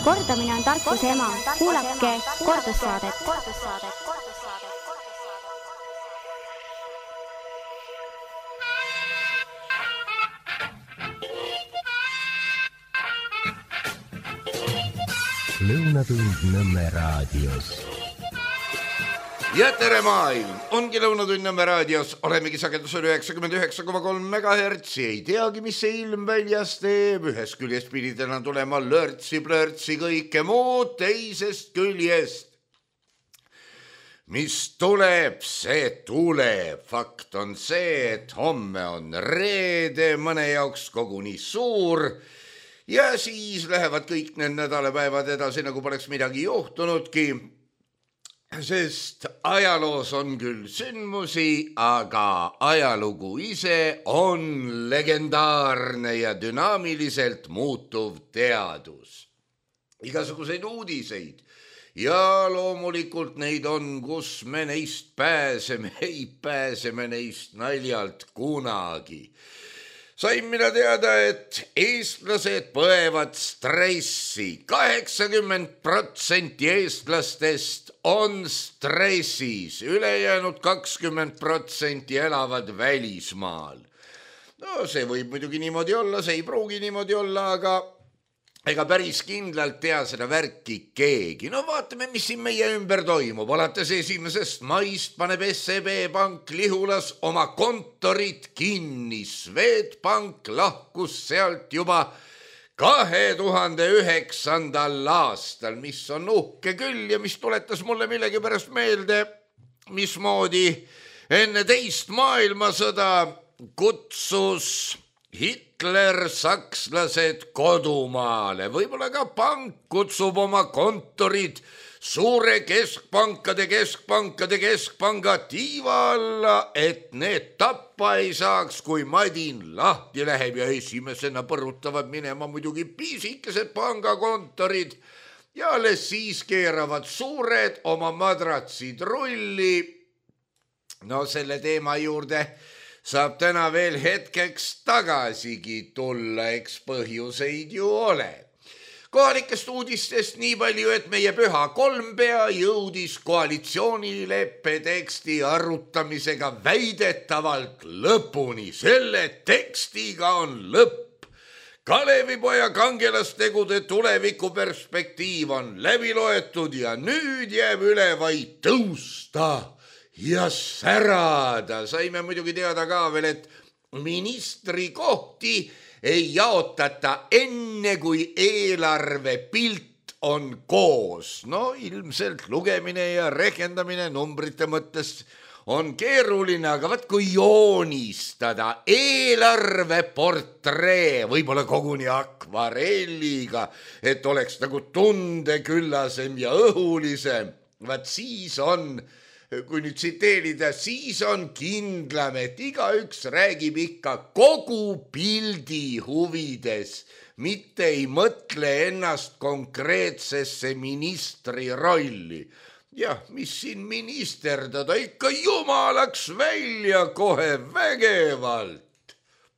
Kordamine on tarkuse ema. Kuulake kordussaadet. Lõunatund Nõmme raadios. Ja tere maailm, ongi Lõunatund Nõmme raadios, olemegi sagedusel 99,3 MHz, ei teagi, mis see ilm väljas teeb, ühest küljest pidi täna tulema lörtsi-plörtsi kõike muud, teisest küljest. Mis tuleb, see tuleb, fakt on see, et homme on reede, mõne jaoks koguni suur ja siis lähevad kõik need nädalapäevad edasi, nagu poleks midagi juhtunudki. Sest ajaloos on küll sündmusi, aga ajalugu ise on legendaarne ja dünaamiliselt muutuv teadus. Igasuguseid uudiseid ja loomulikult neid on, kus me neist pääseme, ei pääseme neist naljalt kunagi. Sain mina teada, et eestlased põevad stressi. 80% eestlastest on stressis, ülejäänud 20% elavad välismaal. No see võib muidugi niimoodi olla, see ei pruugi niimoodi olla, aga ega päris kindlalt tea seda värki keegi. No vaatame, mis siin meie ümber toimub. Alates 1. maist paneb SEB Pank Lihulas oma kontorit kinni. Swedbank lahkus sealt juba 2009. aastal, mis on uhke küll ja mis tuletas mulle millegipärast meelde, mismoodi enne teist maailmasõda kutsus Hitler sakslased kodumaale. Võib-olla ka pank kutsub oma kontorid suure keskpankade keskpanga tiiva alla, et need tappa ei saaks, kui madin lahti läheb ja esimesena põrutavad minema muidugi pisikesed pangakontorid ja alles siis keeravad suured oma madratsid rulli. No selle teema juurde saab täna veel hetkeks tagasigi tulla, eks põhjuseid ju ole. Kohalikest uudistest nii palju, et meie püha kolmpea jõudis koalitsioonileppe teksti arutamisega väidetavalt lõpuni. Selle tekstiga on lõpp. Kalevipoja kangelastegude tulevikuperspektiiv on läbi loetud ja nüüd jääb üle vaid tõusta ja särada. Saime muidugi teada ka veel, et ministrikohti ei jaotata enne, kui eelarvepilt on koos. No ilmselt lugemine ja rehkendamine numbrite mõttes on keeruline, aga vaat kui joonistada eelarveportree, võib-olla koguni akvarelliga, et oleks nagu tundeküllasem ja õhulisem, vaat siis on, kui nüüd tsiteerida, siis on kindlam, et igaüks räägib ikka kogu pildi huvides, mitte ei mõtle ennast konkreetsesse ministri rolli. Jah, mis siin ministerdada, ikka jumalaks välja kohe vägevalt.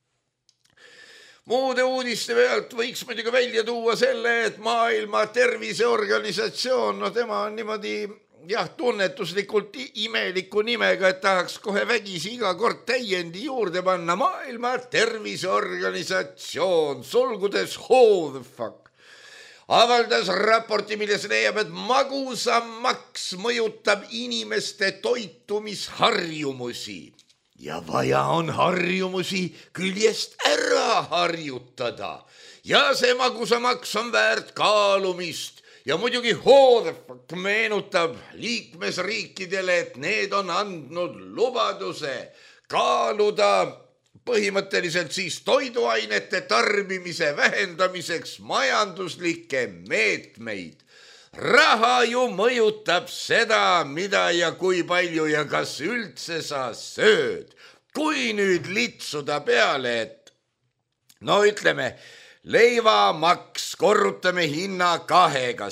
Muude uudiste pealt võiks muidugi välja tuua selle, et Maailma Terviseorganisatsioon, no tema on niimoodi tunnetuslikult imeliku nimega, et tahaks kohe vägisi iga kord täiendi juurde panna. Maailma Terviseorganisatsioon, sulgudes who the fuck, avaldas raporti, milles leiab, et magusamaks mõjutab inimeste toitumisharjumusi. Ja vaja on harjumusi küljest ära harjutada. Ja see magusamaks on väärt kaalumist. Ja muidugi HODFAK meenutab liikmesriikidele, et need on andnud lubaduse kaaluda põhimõtteliselt siis toiduainete tarbimise vähendamiseks majanduslikke meetmeid. Raha ju mõjutab seda, mida ja kui palju ja kas üldse sa sööd. Kui nüüd litsuda peale, et no ütleme, leivamaks, korrutame hinna 2,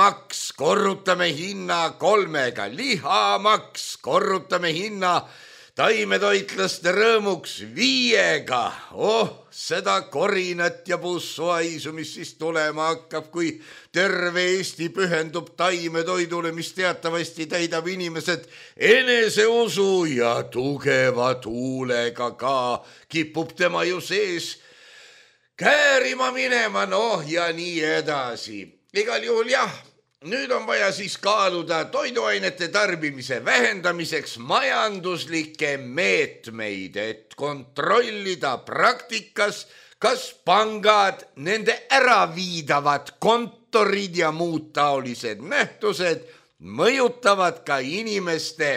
saiamaks, korrutame hinna 3, lihamaks, korrutame hinna taimetoitlaste rõõmuks 5-ga. Seda korinat ja pussuaisu, mis siis tulema hakkab, kui terve Eesti pühendub taimetoidule, mis teatavasti täidab inimesed eneseusu ja tugeva tuulega ka kipub tema ju sees käärima minema, ja nii edasi. Igal juhul jah, nüüd on vaja siis kaaluda toiduainete tarbimise vähendamiseks majanduslikke meetmeid, et kontrollida praktikas, kas pangad, nende äraviidavad kontorid ja muud taolised nähtused mõjutavad ka inimeste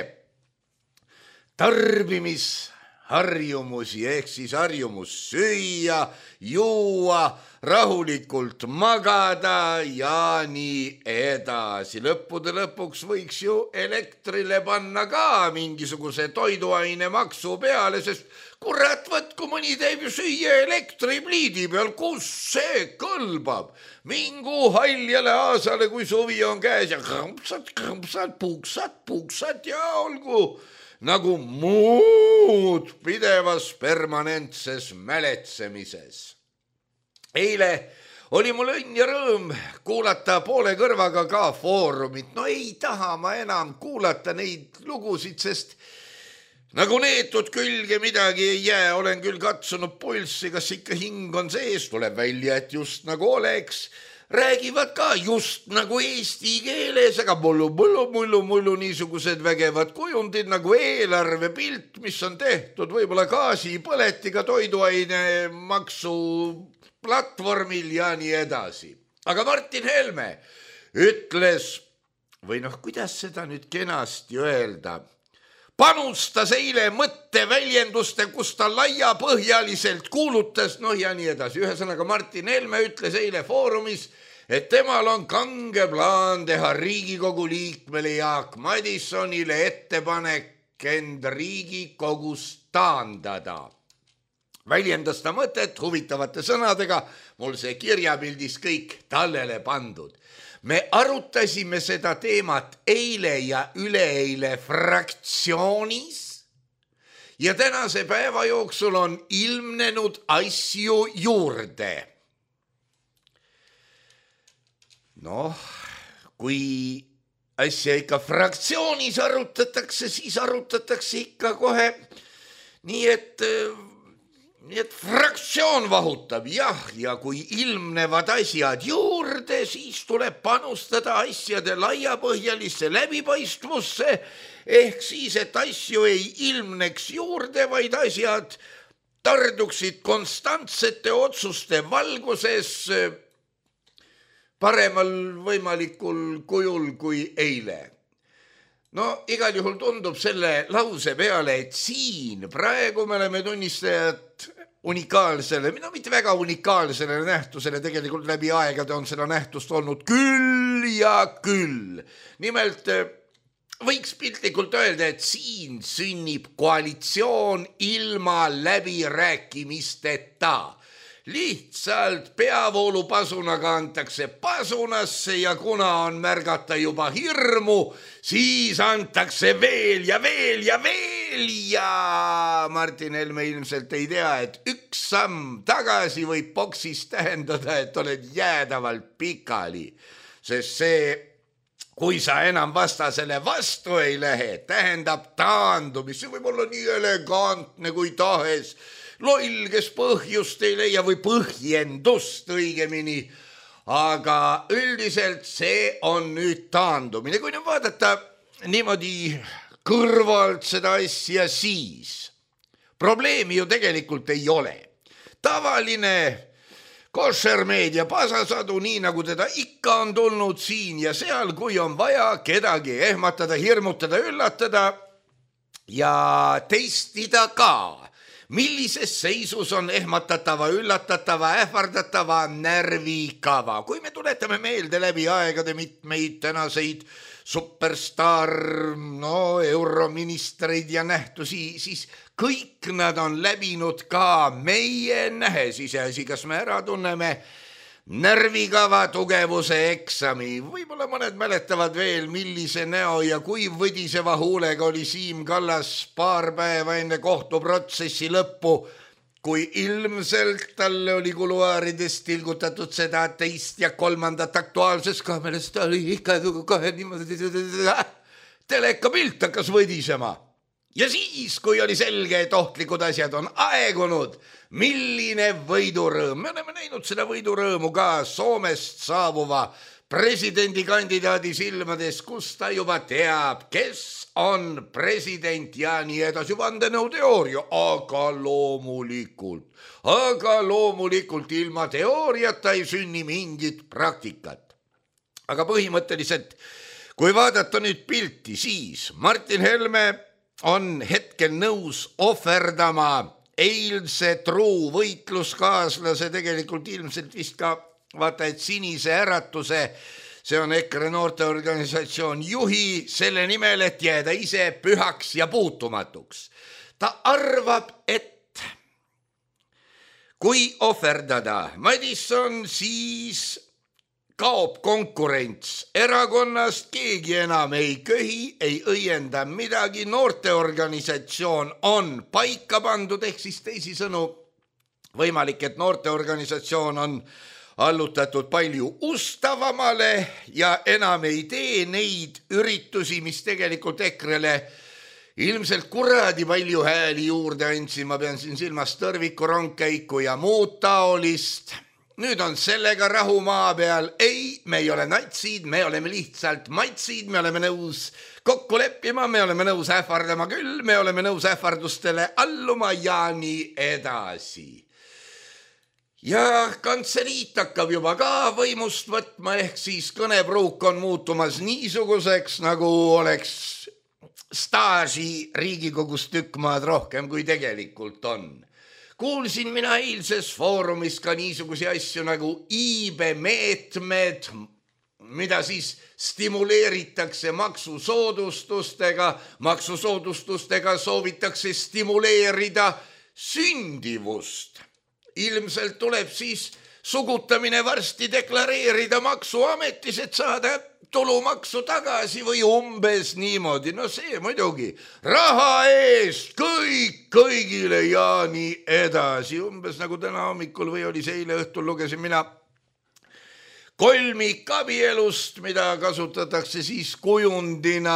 tarbimisharjumusi ehk siis harjumus süüa, juua, rahulikult magada ja nii edasi. Lõppude lõpuks võiks ju elektrile panna ka mingisuguse toiduaine maksu peale, sest kurat, kui mõni teeb ju süüa elektripliidi peal, kus see kõlbab. Mingu haljale aasale, kui suvi on käes ja krõmpsad, puksad ja olgu nagu muud pidevas permanentses mäletsemises. Eile oli mul õnn ja rõõm kuulata poole kõrvaga ka Foorumit. Ei taha ma enam kuulata neid lugusid, sest nagu neetud külge midagi ei jää. Olen küll katsunud pulssi, kas ikka hing on sees, tuleb välja, et just nagu oleks. Räägivad ka just nagu eesti keeles, aga mullu niisugused vägevad kujundid nagu eelarvepilt, mis on tehtud võib-olla gaasipõletiga toiduaine maksu platvormil ja nii edasi. Aga Martin Helme ütles, või kuidas seda nüüd kenasti öelda, panustas eile mõtteväljenduste, kus ta laiapõhjaliselt kuulutas, ja nii edasi. Ühesõnaga Martin Helme ütles eile Foorumis, et temal on kange plaan teha Riigikogu liikmele Jaak Madisonile ettepanek end Riigikogust taandada. Väljendas ta mõtet huvitavate sõnadega, mul see kirjapildis kõik tallele pandud. Me arutasime seda teemat eile ja üleeile fraktsioonis ja tänase päeva jooksul on ilmnenud asju juurde. Kui asja ikka fraktsioonis arutatakse, siis arutatakse ikka kohe nii, et fraktsioon vahutab, ja kui ilmnevad asjad juurde, siis tuleb panustada asjade laiapõhjalisse läbipaistvusse, ehk siis, et asju ei ilmneks juurde, vaid asjad tarduksid konstantsete otsuste valguses paremal võimalikul kujul kui eile. Igal juhul tundub selle lause peale, et siin praegu me oleme tunnistajad unikaalsele, mitte väga unikaalsele nähtusele, tegelikult läbi aegade on seda nähtust olnud küll ja küll. Nimelt võiks piltlikult öelda, et siin sünnib koalitsioon ilma läbirääkimisteta. Lihtsalt peavoolupasunaga antakse pasunasse ja kuna on märgata juba hirmu, siis antakse veel ja veel ja veel ja Martin Helme ilmselt ei tea, et üks samm tagasi võib boksis tähendada, et oled jäädavalt pikali, sest see, kui sa enam vastasele vastu ei lähe, tähendab taandumist, see võib olla nii elegantne kui tahes, loll, kes põhjust ei leia või põhjendust õigemini, aga üldiselt see on nüüd taandumine. Kui nüüd vaadata niimoodi kõrvalt seda asja, siis probleemi ju tegelikult ei ole. Tavaline košermeedia pasasadu, nii nagu teda ikka on tulnud siin ja seal, kui on vaja kedagi ehmatada, hirmutada, üllatada ja testida ka. Millises seisus on ehmatatava, üllatatava, ähvardatava närvikava? Kui me tuletame meelde läbi aegade mitmeid tänaseid superstaar, euroministreid ja nähtusi, siis kõik nad on läbinud ka meie nähes iseasi, kas me ära tunneme närvikava tugevuse eksami. Võib-olla mõned mäletavad veel, millise näo ja kui võdiseva huulega oli Siim Kallas paar päeva enne kohtuprotsessi lõppu, kui ilmselt talle oli kuluaarides tilgutatud seda teist ja kolmandat aktuaalses kaameras, ta oli ikka kohe niimoodi, telekapilt hakkas võdisema. Ja siis, kui oli selge, et ohtlikud asjad on aegunud, milline võidurõõm. Me oleme näinud seda võidurõõmu ka Soomest saabuva presidendikandidaadi silmades, kus ta juba teab, kes on president ja nii edasi, vandenõuteooria, aga loomulikult ilma teooriata ei sünni mingit praktikat. Aga põhimõtteliselt, kui vaadata nüüd pilti, siis Martin Helme on hetkel nõus ohverdama eilse truu võitluskaaslase, tegelikult ilmselt vist ka vaata, et Sinise Äratuse, see on EKRE noorteorganisatsioon, juhi selle nimel, et jääda ise pühaks ja puutumatuks. Ta arvab, et kui ohverdada Madison, siis kaob konkurents. Erakonnast keegi enam ei köhi, ei õienda midagi. Noorteorganisatsioon on paika pandud, ehk siis teisisõnu võimalik, et noorteorganisatsioon on allutatud palju ustavamale ja enam ei tee neid üritusi, mis tegelikult EKRE-le ilmselt kuradi palju hääli juurde andsin. Ma pean siin silmas Tõrviku rongkäiku ja muud taolist. Nüüd on sellega rahu maa peal. Ei, me ei ole natsid, me oleme lihtsalt matsid, me oleme nõus kokku leppima, me oleme nõus ähvardama küll, me oleme nõus ähvardustele alluma ja nii edasi. Ja kantseliit hakkab juba ka võimust võtma, ehk siis kõnepruuk on muutumas niisuguseks, nagu oleks staaži Riigikogus tükk maad rohkem, kui tegelikult on. Kuulsin mina eilses foorumis ka niisugusi asju nagu iibemeetmed, mida siis stimuleeritakse maksusoodustustega. Maksusoodustustega soovitakse stimuleerida sündivust. Ilmselt tuleb siis sugutamine varsti deklareerida maksuametis, et saada tulumaksu tagasi või umbes niimoodi. No see muidugi raha eest kõik kõigile ja nii edasi. Umbes nagu täna hommikul või oli see eile õhtul lugesin mina kolmikabielust, mida kasutatakse siis kujundina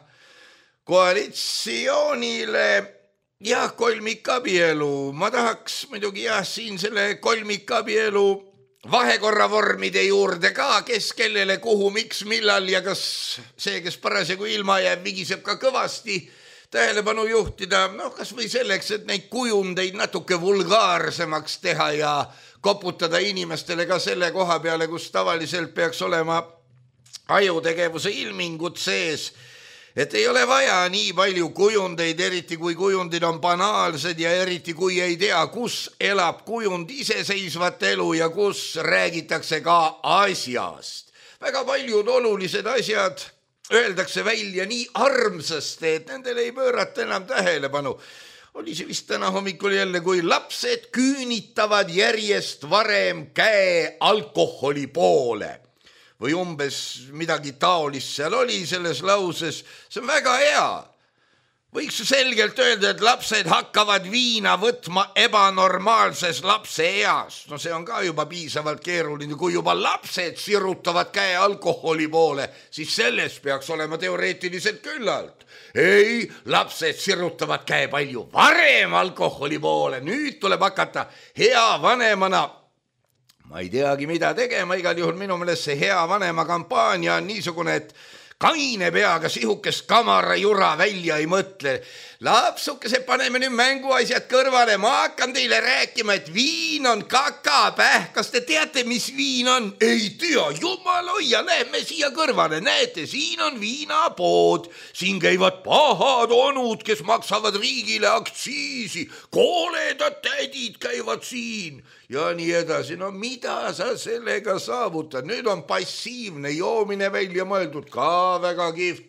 koalitsioonile. Ja kolmikabielu. Ma tahaks muidugi siin selle kolmikabielu vahekorra vormide juurde ka, kes kellele, kuhu, miks, millal ja kas see, kes parasjagu ilma jääb, vigiseb ka kõvasti tähelepanu juhtida. Kas või selleks, et neid kujundeid natuke vulgaarsemaks teha ja koputada inimestele ka selle koha peale, kus tavaliselt peaks olema ajutegevuse ilmingud sees. Et ei ole vaja nii palju kujundeid, eriti kui kujundid on banaalsed ja eriti kui ei tea, kus elab kujund iseseisvat elu ja kus räägitakse ka asjast. Väga paljud olulised asjad öeldakse välja nii armsasti, et nendele ei pöörata enam tähelepanu. Oli see vist täna hommikul jälle, kui lapsed küünitavad järjest varem käe alkoholi poole. Või umbes midagi taolist seal oli selles lauses. See on väga hea. Võiks selgelt öelda, et lapsed hakkavad viina võtma ebanormaalses lapse eas. No see on ka juba piisavalt keeruline. Kui juba lapsed sirutavad käe alkoholi poole, siis sellest peaks olema teoreetiliselt küllalt. Ei, lapsed sirutavad käe palju varem alkoholi poole. Nüüd tuleb hakata hea vanemana. Ma ei teagi, mida tegema, igal juhul minu meelest see hea vanema kampaania on niisugune, et kaine peaga sihukest kamara jura välja ei mõtle. Lapsukesed, paneme nüüd mänguasjad kõrvale. Ma hakkan teile rääkima, et viin on kakapäh. Kas te teate, mis viin on? Ei tea, jumal hoia, lähme siia kõrvale. Näete, siin on viinapood. Siin käivad pahad onud, kes maksavad riigile aktsiisi. Kooledad tädid käivad siin. Ja nii edasi. No mida sa sellega saavutad? Nüüd on passiivne joomine välja mõeldud ka väga kihvt.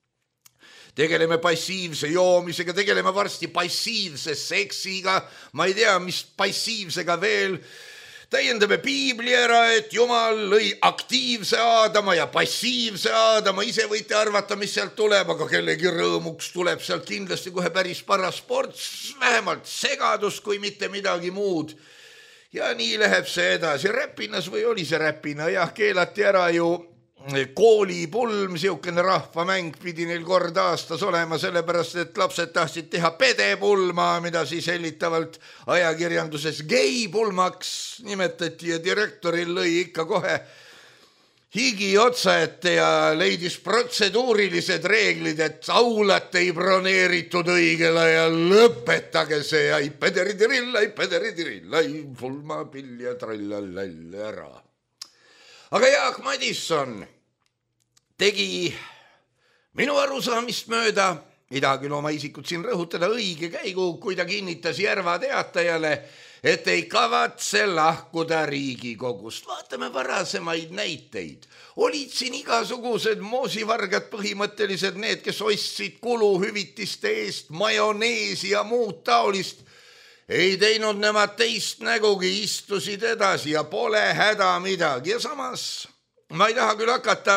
Tegeleme passiivse joomisega, tegeleme varsti passiivse seksiga. Ma ei tea, mis passiivsega veel täiendame piibli ära, et Jumal lõi aktiivse Aadama ja passiivse Aadama, ise võite arvata, mis sealt tuleb, aga kellegi rõõmuks tuleb sealt kindlasti kohe päris paras ports, vähemalt segadus, kui mitte midagi muud. Ja nii läheb see edasi. Räpinas või oli see Räpina? Jah, keelati ära ju koolipulm, siukene rahvamäng pidi neil kord aastas olema, sellepärast et lapsed tahtsid teha pedepulma, mida siis hellitavalt ajakirjanduses geipulmaks nimetati ja direktoril lõi ikka kohe higi otsa ette ja leidis protseduurilised reeglid, et aulat ei broneeritud õigel ajal, lõpetage see, ai pederidirilla, pulmapill ja trallallall ära. Aga Jaak Madisson tegi minu arusaamist mööda, ei taha küll oma isikut siin rõhutada, õige käigu, kui ta kinnitas Järva Teatajale, et ei kavatse lahkuda Riigikogust. Vaatame varasemaid näiteid. Olid siin igasugused moosivargad, põhimõttelised need, kes ostsid kuluhüvitiste eest majoneesi ja muud taolist. Ei teinud nemad teist nägugi, istusid edasi ja pole häda midagi. Ja samas ma ei taha küll hakata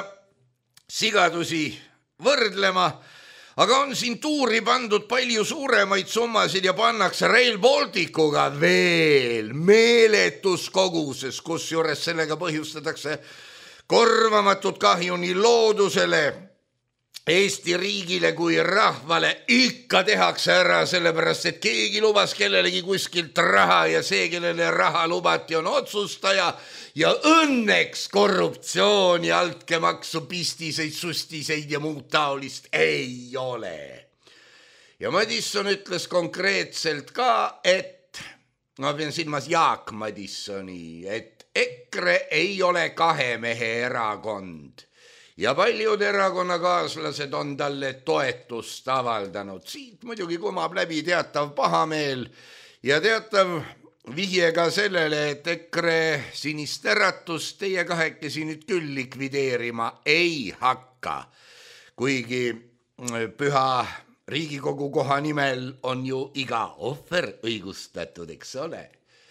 sigadusi võrdlema, aga on siin tuuri pandud palju suuremaid summasid ja pannakse Rail Balticuga veel meeletus koguses, kus juures sellega põhjustatakse korvamatut kahju nii loodusele, Eesti riigile kui rahvale. Ikka tehakse ära, sellepärast et keegi lubas kellelegi kuskilt raha ja see, kellele raha lubati, on otsustaja ja õnneks korruptsiooni, altkäemaksu, pistiseid, sustiseid ja muud taolist ei ole. Ja Madisson ütles konkreetselt ka, et, ma pean silmas Jaak Madissoni, et EKRE ei ole kahe mehe erakond. Ja paljud erakonnakaaslased on talle toetust avaldanud. Siit muidugi kumab läbi teatav pahameel ja teatav vihje ka sellele, et EKRE Sinist Äratust teie kahekesi nüüd küll likvideerima ei hakka. Kuigi püha Riigikogu koha nimel on ju iga ohver õigustatud, eks ole.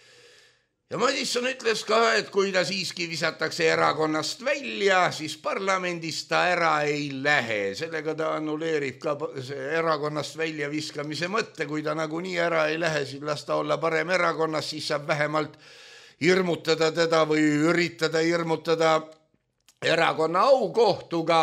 Ja Madisson ütles ka, et kui ta siiski visatakse erakonnast välja, siis parlamendist ta ära ei lähe. Sellega ta annuleerib ka erakonnast välja viskamise mõtte. Kui ta nagunii ära ei lähe, siis las ta olla parem erakonnas, siis saab vähemalt hirmutada teda või üritada hirmutada erakonna aukohtuga.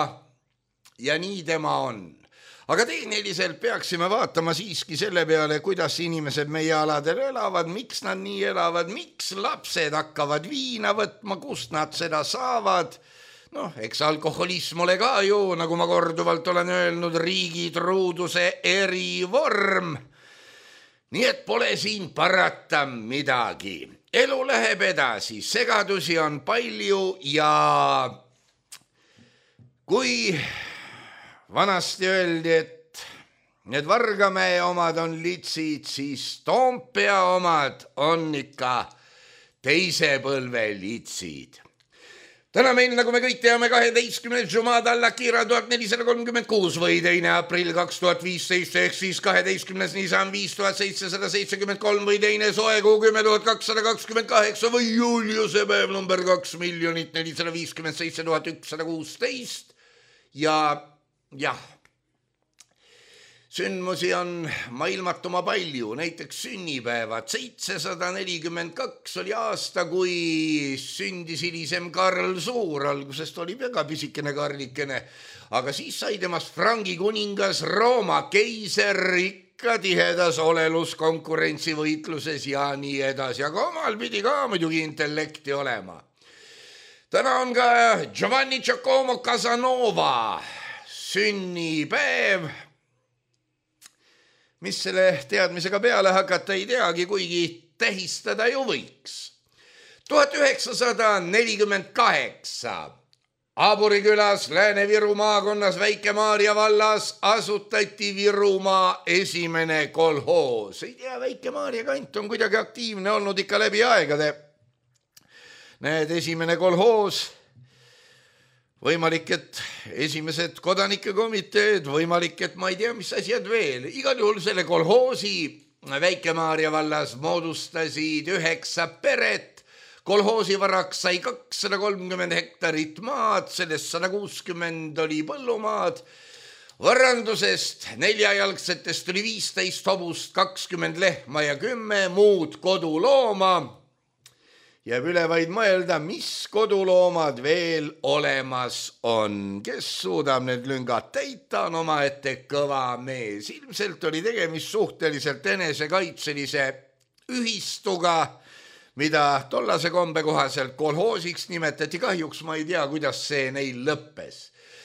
Ja nii tema on. Aga tehniliselt peaksime vaatama siiski selle peale, kuidas inimesed meie aladel elavad, miks nad nii elavad, miks lapsed hakkavad viina võtma, kust nad seda saavad. Noh, eks alkoholism ole ka ju, nagu ma korduvalt olen öelnud, riigi truuduse erivorm. Nii et pole siin parata midagi. Elu läheb edasi, segadusi on palju ja kui vanasti öeldi, et need Vargamäe omad on litsid, siis Toompea omad on ikka teise põlve litsid. Täna meil, nagu me kõik teame, 12. Jumada Al-Akira 1436 või 2. aprill 2015 ehk siis 12. Nisan 5773 või 2. soekuu 10.228 või Juliuse päev number 2,457,116 ja jah, sündmusi on maailmatuma palju, näiteks sünnipäevad. 742 oli aasta, kui sündis hilisem Karl Suur, algusest oli väga pisikene karlikene, aga siis sai temast Frangi kuningas, Rooma keiser, ikka tihedas olelus konkurentsivõitluses ja nii edasi, aga omal pidi ka muidugi intellekti olema. Täna on ka Giovanni Giacomo Casanova sünnipäev, mis selle teadmisega peale hakata ei teagi, kuigi tähistada ju võiks. 1948 Aaburi külas Lääne-Viru maakonnas Väike-Maarja vallas asutati Virumaa esimene kolhoos. Ei tea, Väike-Maarja kant on kuidagi aktiivne olnud ikka läbi aegade. Näed, esimene kolhoos, võimalik, et esimesed kodanike komiteed, võimalik, et ma ei tea, mis asjad veel. Igal juhul selle kolhoosi Väike-Maarja vallas moodustasid 9 peret, kolhoosi varaks sai 230 hektarit maad, sellest 160 oli põllumaad. Võrrandusest 4-jalgsetest oli 15 hobust, 20 lehma ja 10 muud kodulooma. Jääb üle vaid mõelda, mis koduloomad veel olemas on. Kes suudab need lüngad täita, on omaette kõva mees. Ilmselt oli tegemist suhteliselt enesekaitselise ühistuga, mida tollase kombe kohaselt kolhoosiks nimetati. Kahjuks ma ei tea, kuidas see neil lõppes.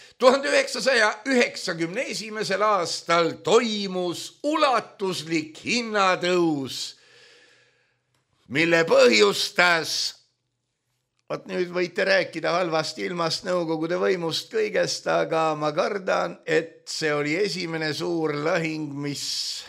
1991. aastal toimus ulatuslik hinnatõus, mille põhjustas, nüüd võite rääkida halvast ilmast, nõukogude võimust, kõigest, aga ma kardan, et see oli esimene suur lahing, mis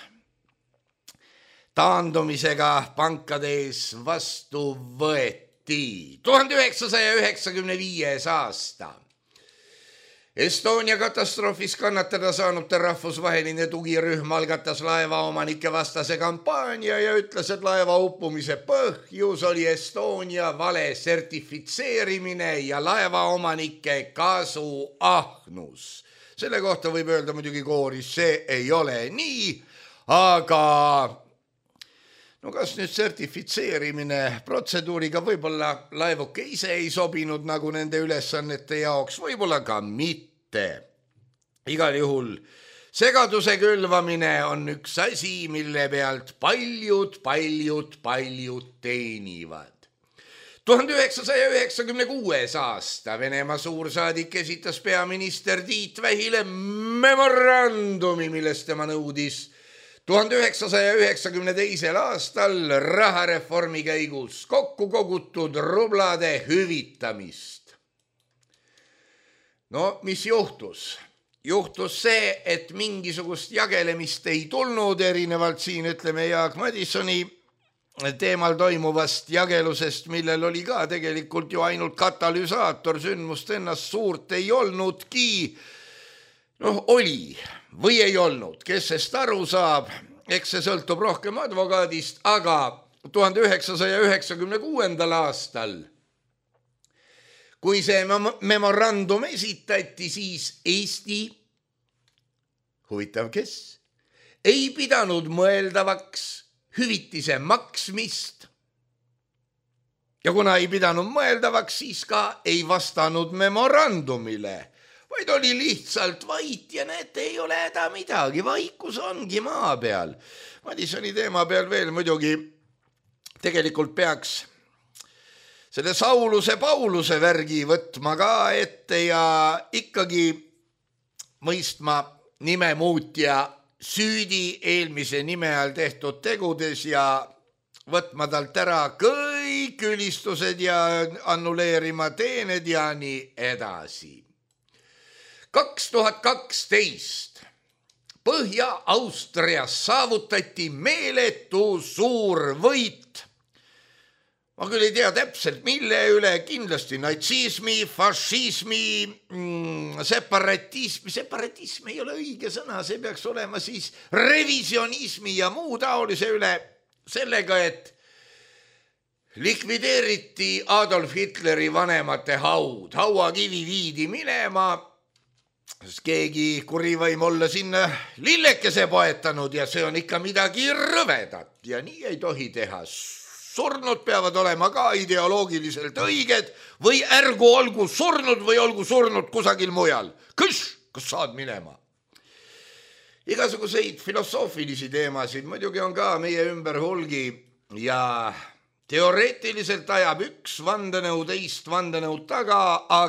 taandumisega pankade ees vastu võeti. 1995. aasta. Estonia katastroofis kannatada saanute rahvusvaheline tugirühm algatas laevaomanike vastase kampaania ja ütles, et laeva uppumise põhjus oli Estonia vale sertifitseerimine ja laevaomanike kasuahnus. Selle kohta võib öelda muidugi kooris, see ei ole nii, aga no kas nüüd sertifitseerimine protseduuriga võib-olla laevuke ise ei sobinud nagu nende ülesannete jaoks, võib-olla ka mitte. Igal juhul segaduse külvamine on üks asi, mille pealt paljud teenivad. 1996. aasta Venemaa suursaadik esitas peaminister Tiit Vähile memorandumi, millest tema nõudis 1992. aastal rahareformi käigus kokku kogutud rublade hüvitamist. No mis juhtus? Juhtus see, et mingisugust jagelemist ei tulnud, erinevalt siin ütleme Jaak Madisoni teemal toimuvast jagelusest, millel oli ka tegelikult ju ainult katalüsaator, sündmust ennast suurt ei olnudki. Oli või ei olnud, kes sest aru saab, eks see sõltub rohkem advokaadist, aga 1996. aastal, kui see memorandum esitati, siis Eesti, huvitav kes, ei pidanud mõeldavaks hüvitise maksmist ja kuna ei pidanud mõeldavaks, siis ka ei vastanud memorandumile, vaid oli lihtsalt vait ja näete, ei ole häda midagi, vaikus ongi maa peal. Madisoni teema peal veel muidugi tegelikult peaks selle Sauluse-Pauluse värgi võtma ka ette ja ikkagi mõistma nimemuutja süüdi eelmise nime all tehtud tegudes ja võtma talt ära kõik ülistused ja annuleerima teened ja nii edasi. 2012 Põhja-Austrias saavutati meeletu suur võit. Ma küll ei tea täpselt, mille üle, kindlasti natsismi, fašismi, separatism ei ole õige sõna, see peaks olema siis revisionismi ja muu taolise üle, sellega, et likvideeriti Adolf Hitleri vanemate haud, hauakivi viidi minema, sest keegi kuri võim olla sinna lillekese poetanud ja see on ikka midagi rõvedat ja nii ei tohi teha. Surnud peavad olema ka ideoloogiliselt õiged või ärgu olgu surnud või olgu surnud kusagil mujal. Kas saad minema? Igasuguseid filosoofilisi teemasid muidugi on ka meie ümber hulgi ja teoreetiliselt ajab üks vandenõu teist vandenõud taga,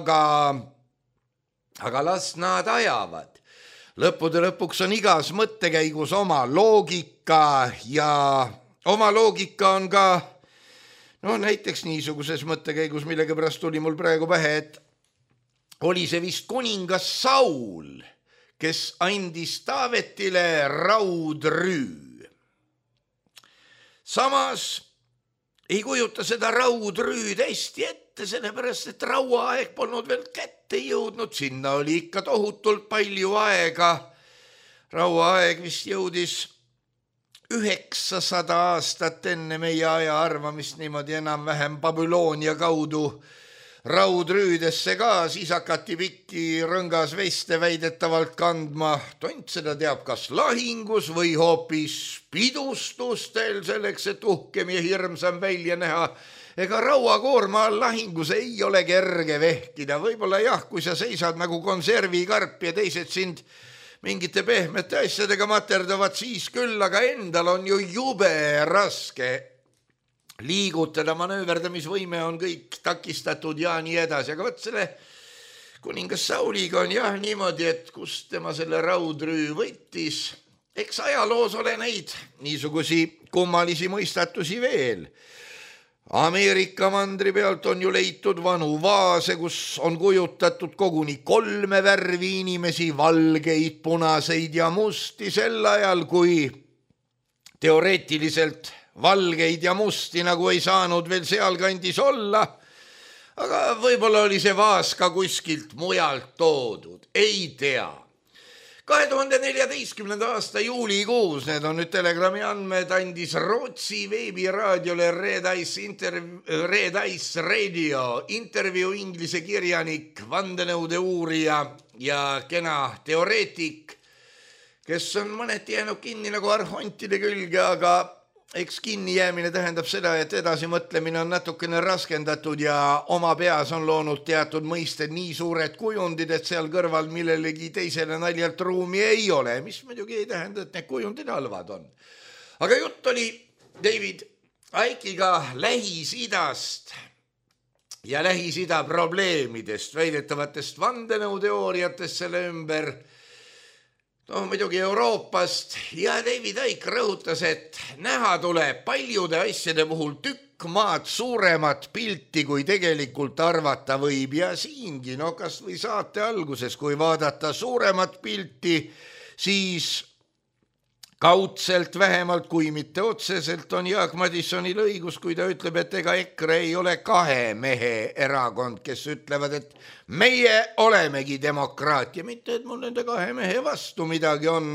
aga las nad ajavad. Lõppude lõpuks on igas mõttekäigus oma loogika ja oma loogika on ka näiteks niisuguses mõttekäigus, millega pärast tuli mul praegu pähe, et oli see vist kuningas Saul, kes andis Taavetile raudrüü. Samas ei kujuta seda raudrüüd hästi ette, sellepärast, et rauaaeg polnud veel kätte jõudnud, sinna oli ikka tohutult palju aega. Rauaaeg vist jõudis 900 aastat enne meie aja arvamist niimoodi enam-vähem Babyloonia kaudu raudrüüdesse ka, siis hakati pikki rõngas veste väidetavalt kandma. Tont seda teab, kas lahingus või hoopis pidustustel selleks, et uhkem ja hirmsam välja näha. Ega rauakoorma all lahingus ei ole kerge vehkida. Võib-olla jah, kui sa seisad nagu konservikarp ja teised sind mingite pehmete asjadega materdavad, siis küll, aga endal on ju jube raske liigutada, manööverdamisvõime on kõik takistatud ja nii edasi, aga võt selle kuningas Sauliga on jah niimoodi, et kust tema selle raudrüü võttis. Eks ajaloos ole neid niisugusi kummalisi mõistatusi veel. Ameerika mandri pealt on ju leitud vanu vaase, kus on kujutatud koguni 3 värvi inimesi, valgeid, punaseid ja musti, sel ajal, kui teoreetiliselt valgeid ja musti nagu ei saanud veel sealkandis olla, aga võib-olla oli see vaas ka kuskilt mujalt toodud, ei tea. 2014. aasta juulikuus, need on nüüd Telegrami andmed, andis Rootsi veebiraadiole Red Ice Radio intervjuu inglise kirjanik, vandenõude uurija ja kena teoreetik, kes on mõneti jäänud kinni nagu arhontide külge, aga eks kinni jäämine tähendab seda, et edasimõtlemine on natukene raskendatud ja oma peas on loonud teatud mõisted nii suured kujundid, et seal kõrval millelegi teisele naljalt ruumi ei ole, mis muidugi ei tähenda, et need kujundid halvad on. Aga jutt oli David Icke'iga Lähis-Idast ja Lähis-Ida probleemidest, väidetavatest vandenõuteooriatest selle ümber, muidugi Euroopast, ja David Icke rõhutas, et näha tuleb paljude asjade puhul tükk maad suuremat pilti, kui tegelikult arvata võib, ja siingi, kas või saate alguses, kui vaadata suuremat pilti, siis kaudselt vähemalt, kui mitte otseselt, on Jaak Madisonil õigus, kui ta ütleb, et ega EKRE ei ole 2 mehe erakond, kes ütlevad, et meie olemegi demokraatia, mitte et mul nende 2 mehe vastu midagi on,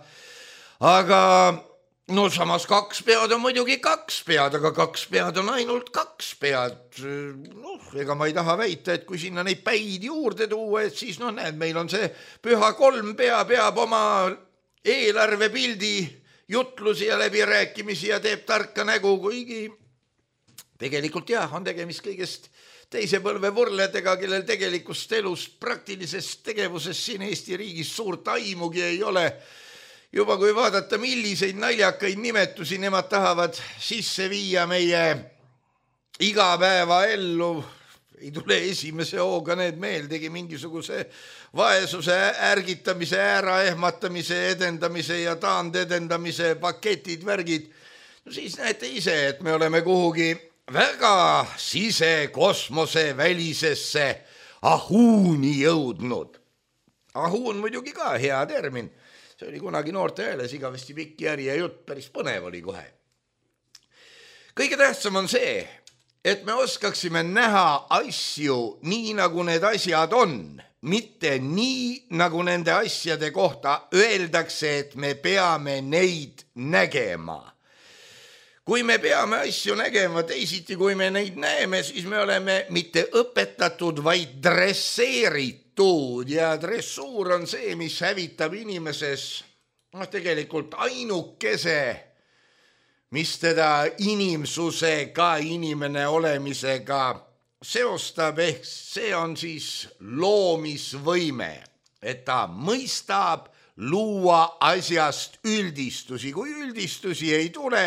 aga no samas 2 pead on muidugi 2 pead, aga 2 pead on ainult 2 pead. Ega ma ei taha väita, et kui sinna neid päid juurde tuua, et siis näed, meil on see püha 3 pea, peab oma eelarvepildi jutlusi ja läbirääkimisi ja teeb tarka nägu, kuigi tegelikult jah, on tegemist kõigest teise põlve vurledega, kellel tegelikust elust, praktilisest tegevusest siin Eesti riigis suurt aimugi ei ole. Juba kui vaadata, milliseid naljakaid nimetusi nemad tahavad sisse viia meie igapäeva ellu, ei tule esimese hooga need meeldegi, mingisuguse vaesuse ärgitamise, äraehmatamise, edendamise ja taandedendamise paketid, värgid. Siis näete ise, et me oleme kuhugi väga sisekosmose välisesse ahuuni jõudnud. Ahuun muidugi ka hea termin. See oli kunagi noorte hääles igavesti pikk järi ja jutt, päris põnev oli kohe. Kõige tähtsam on see, et me oskaksime näha asju nii, nagu need asjad on, mitte nii, nagu nende asjade kohta öeldakse, et me peame neid nägema. Kui me peame asju nägema teisiti, kui me neid näeme, siis me oleme mitte õpetatud, vaid dresseeritud ja dressuur on see, mis hävitab inimeses tegelikult ainukese, mis teda inimsusega, inimene olemisega seostab, ehk see on siis loomisvõime, et ta mõistab luua asjast üldistusi. Kui üldistusi ei tule,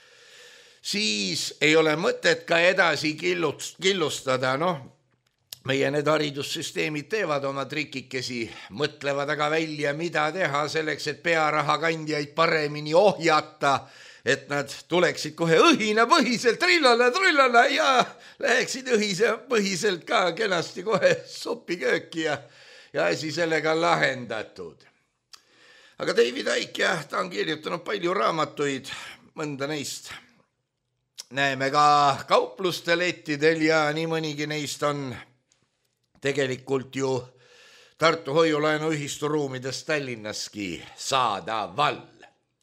siis ei ole mõtet ka edasi killustada. Meie need haridussüsteemid teevad oma trikikesi, mõtlevad aga välja, mida teha selleks, et pearahakandjaid paremini ohjata, et nad tuleksid kohe õhinapõhiselt trillala ja läheksid õhinapõhiselt ka kenasti kohe sopikööki ja asi sellega lahendatud. Aga David Icke, jah, ta on kirjutanud palju raamatuid, mõnda neist näeme ka kaupluste lettidel ja nii mõnigi neist on tegelikult ju Tartu hoiulaenu ühistu ruumidest Tallinnaski saadaval.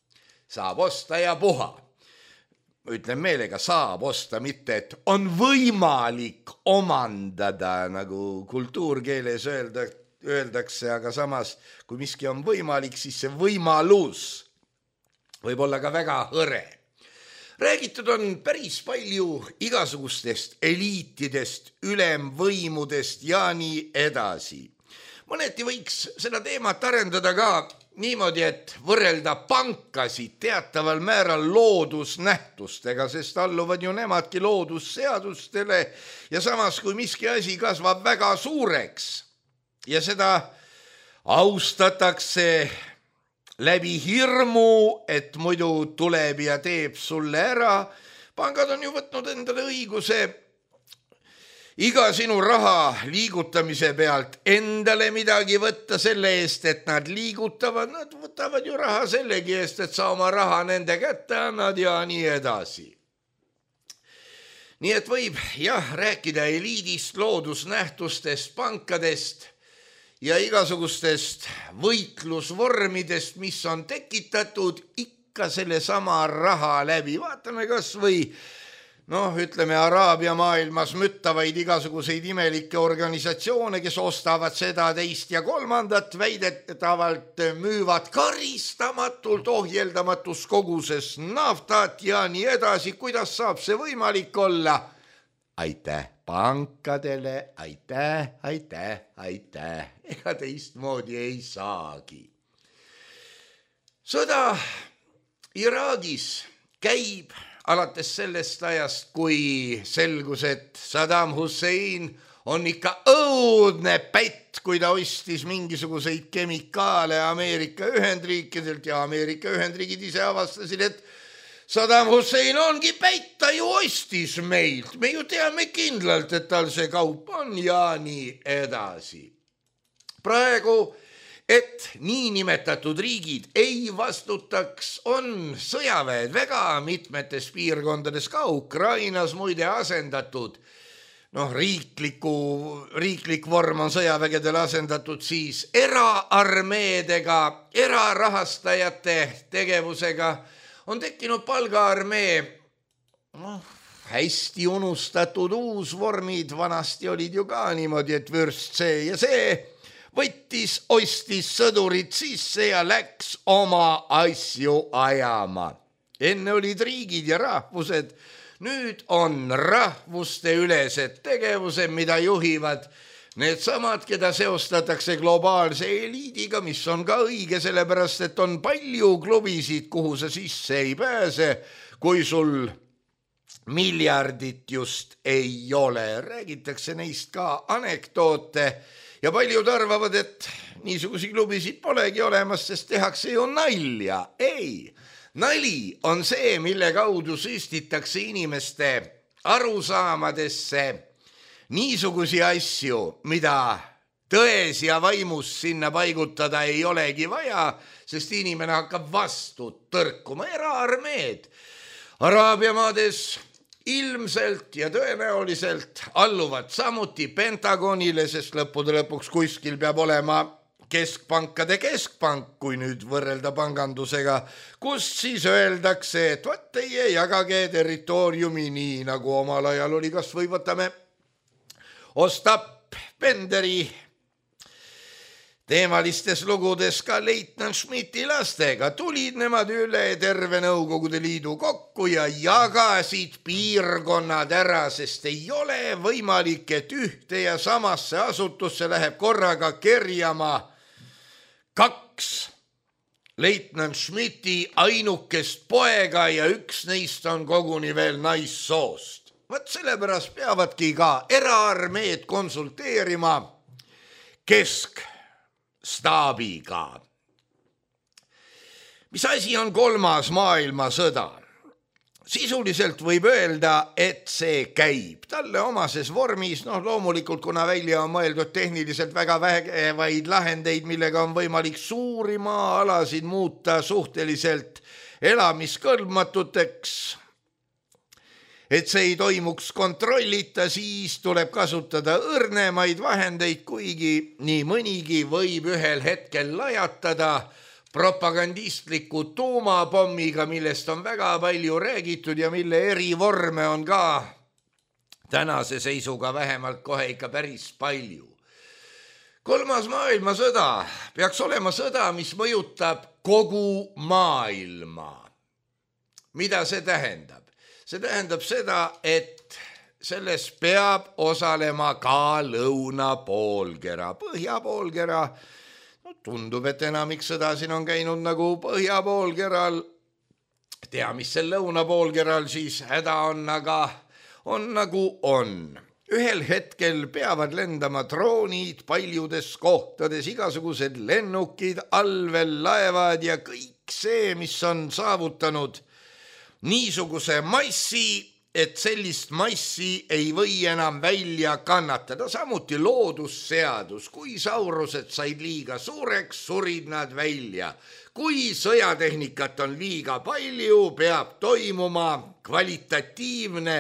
saab osta ja puha. Ütlen meelega saab osta, mitte et on võimalik omandada, nagu kultuurkeeles öeldakse, aga samas, kui miski on võimalik, siis see võimalus võib olla ka väga hõre. Räägitud on päris palju igasugustest eliitidest, ülemvõimudest ja nii edasi. Mõneti võiks seda teemat arendada ka niimoodi, et võrrelda pankasid teataval määral loodusnähtustega, sest alluvad ju nemadki loodusseadustele ja samas, kui miski asi kasvab väga suureks ja seda austatakse läbi hirmu, et muidu tuleb ja teeb sulle ära, pangad on ju võtnud endale õiguse iga sinu raha liigutamise pealt endale midagi võtta selle eest, et nad liigutavad, nad võtavad ju raha sellegi eest, et sa oma raha nende kätte annad ja nii edasi. Nii et võib rääkida eliidist, loodusnähtustest, pankadest ja igasugustest võitlusvormidest, mis on tekitatud ikka selle sama raha läbi. Vaatame kas või ütleme Araabia maailmas müttavaid igasuguseid imelikke organisatsioone, kes ostavad seda, teist ja kolmandat, väidetavalt müüvad karistamatult ohjeldamatus koguses naftat ja nii edasi. Kuidas saab see võimalik olla? Aitäh pankadele, aitäh. Ega teistmoodi ei saagi. Sõda Iraagis käib alates sellest ajast, kui selgus, et Saddam Hussein on ikka õudne pätt, kui ta ostis mingisuguseid kemikaale Ameerika Ühendriikidelt ja Ameerika Ühendriigid ise avastasid, et Saddam Hussein ongi pätt, ta ju ostis meilt. Me ju teame kindlalt, et tal see kaup on ja nii edasi. Praegu et niinimetatud riigid ei vastutaks, on sõjaväed väga mitmetes piirkondades, ka Ukrainas muide asendatud. Riiklik vorm on sõjavägedele asendatud siis eraarmeedega, erarahastajate tegevusega. On tekkinud palgaarmee, hästi unustatud uusvormid, vanasti olid ju ka niimoodi, et vürst see ja see ostis sõdurid sisse ja läks oma asju ajama. Enne olid riigid ja rahvused, nüüd on rahvuste ülesed tegevused, mida juhivad need samad, keda seostatakse globaalse eliidiga, mis on ka õige, sellepärast et on palju klubisid, kuhu sa sisse ei pääse, kui sul miljardit just ei ole. Räägitakse neist ka anekdoote. Ja paljud arvavad, et niisugusi klubisid polegi olemas, sest tehakse ju nalja. Ei, nali on see, mille kaudu süstitakse inimeste arusaamadesse niisugusi asju, mida tões ja vaimus sinna paigutada ei olegi vaja, sest inimene hakkab vastu tõrkuma. Eraarmeed Araabia maades ilmselt ja tõenäoliselt alluvad samuti Pentagonile, sest lõppude lõpuks kuskil peab olema keskpankade keskpank, kui nüüd võrrelda pangandusega, kus siis öeldakse, et vaat teie jagage territooriumi nii, nagu omal ajal oli, kas või võtame Ostap Benderi teemalistes lugudes ka Leitnant Schmidti lastega. Tulid nemad üle terve Nõukogude Liidu kokku ja jagasid piirkonnad ära, sest ei ole võimalik, et ühte ja samasse asutusse läheb korraga kerjama 2 Leitnant Schmidti ainukest poega ja üks neist on koguni veel naissoost. Vaat sellepärast peavadki ka eraarmeed konsulteerima keskstaabiga. Mis asi on 3. maailmasõda? Sisuliselt võib öelda, et see käib talle omases vormis, loomulikult kuna välja on mõeldud tehniliselt väga vägevaid lahendeid, millega on võimalik suuri maa-alasid muuta suhteliselt elamiskõlbmatuteks. Et see ei toimuks kontrollita, siis tuleb kasutada õrnemaid vahendeid, kuigi nii mõnigi võib ühel hetkel lajatada. propagandistliku tuumapommiga, millest on väga palju räägitud ja mille erivorme on ka tänase seisuga vähemalt kohe ikka päris palju. 3. maailmasõda peaks olema sõda, mis mõjutab kogu maailma. Mida see tähendab? See tähendab seda, et selles peab osalema ka lõunapoolkera. Põhjapoolkera, tundub, et enamik sõda siin on käinud nagu põhjapoolkeral. Tea, mis see lõunapoolkeral siis häda on, aga on nagu on. Ühel hetkel peavad lendama droonid paljudes kohtades, igasugused lennukid, allveelaevad ja kõik see, mis on saavutanud niisuguse massi, et sellist massi ei või enam välja kannatada. Samuti loodusseadus, kui saurused said liiga suureks, surid nad välja. Kui sõjatehnikat on liiga palju, peab toimuma kvalitatiivne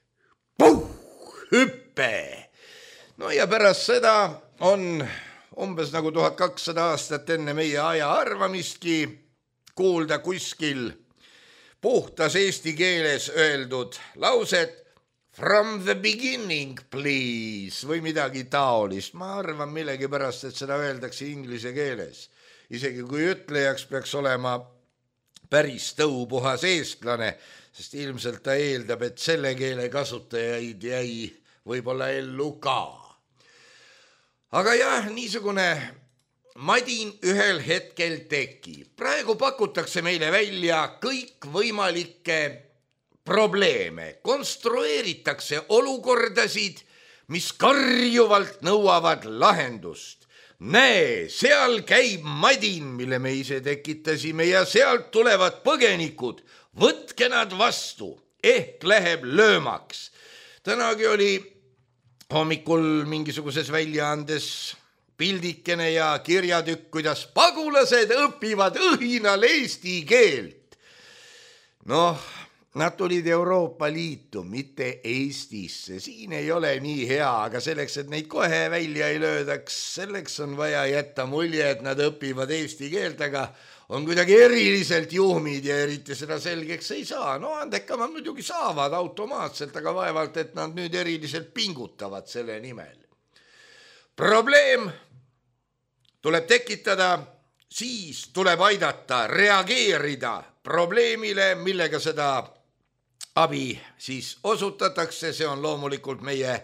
hüppe. No ja pärast seda on umbes nagu 1200 aastat enne meie aja arvamistki kuulda kuskil puhtas eesti keeles öeldud lauset from the beginning, please, või midagi taolist. Ma arvan millegipärast, et seda öeldakse inglise keeles. Isegi kui ütlejaks peaks olema päris tõupuhas eestlane, sest ilmselt ta eeldab, et selle keele kasutajaid jäi võib-olla ellu ka. Aga jah, niisugune madin ühel hetkel tekib. Praegu pakutakse meile välja kõikvõimalikke probleeme. Konstrueeritakse olukordasid, mis karjuvalt nõuavad lahendust. Näe, seal käib madin, mille me ise tekitasime ja sealt tulevad põgenikud. Võtke nad vastu, ehk läheb löömaks. Tänagi oli hommikul mingisuguses väljaandes pildikene ja kirjatükk, kuidas pagulased õpivad õhinal eesti keelt. Noh, nad tulid Euroopa Liitu, mitte Eestisse. Siin ei ole nii hea, aga selleks, et neid kohe välja ei löödaks, selleks on vaja jätta mulje, et nad õpivad eesti keelt, aga on kuidagi eriliselt juhmid ja eriti seda selgeks ei saa. No andekamad muidugi saavad automaatselt, aga vaevalt, et nad nüüd eriliselt pingutavad selle nimel. Probleem tuleb tekitada, siis tuleb aidata, reageerida probleemile, millega seda abi siis osutatakse. See on loomulikult meie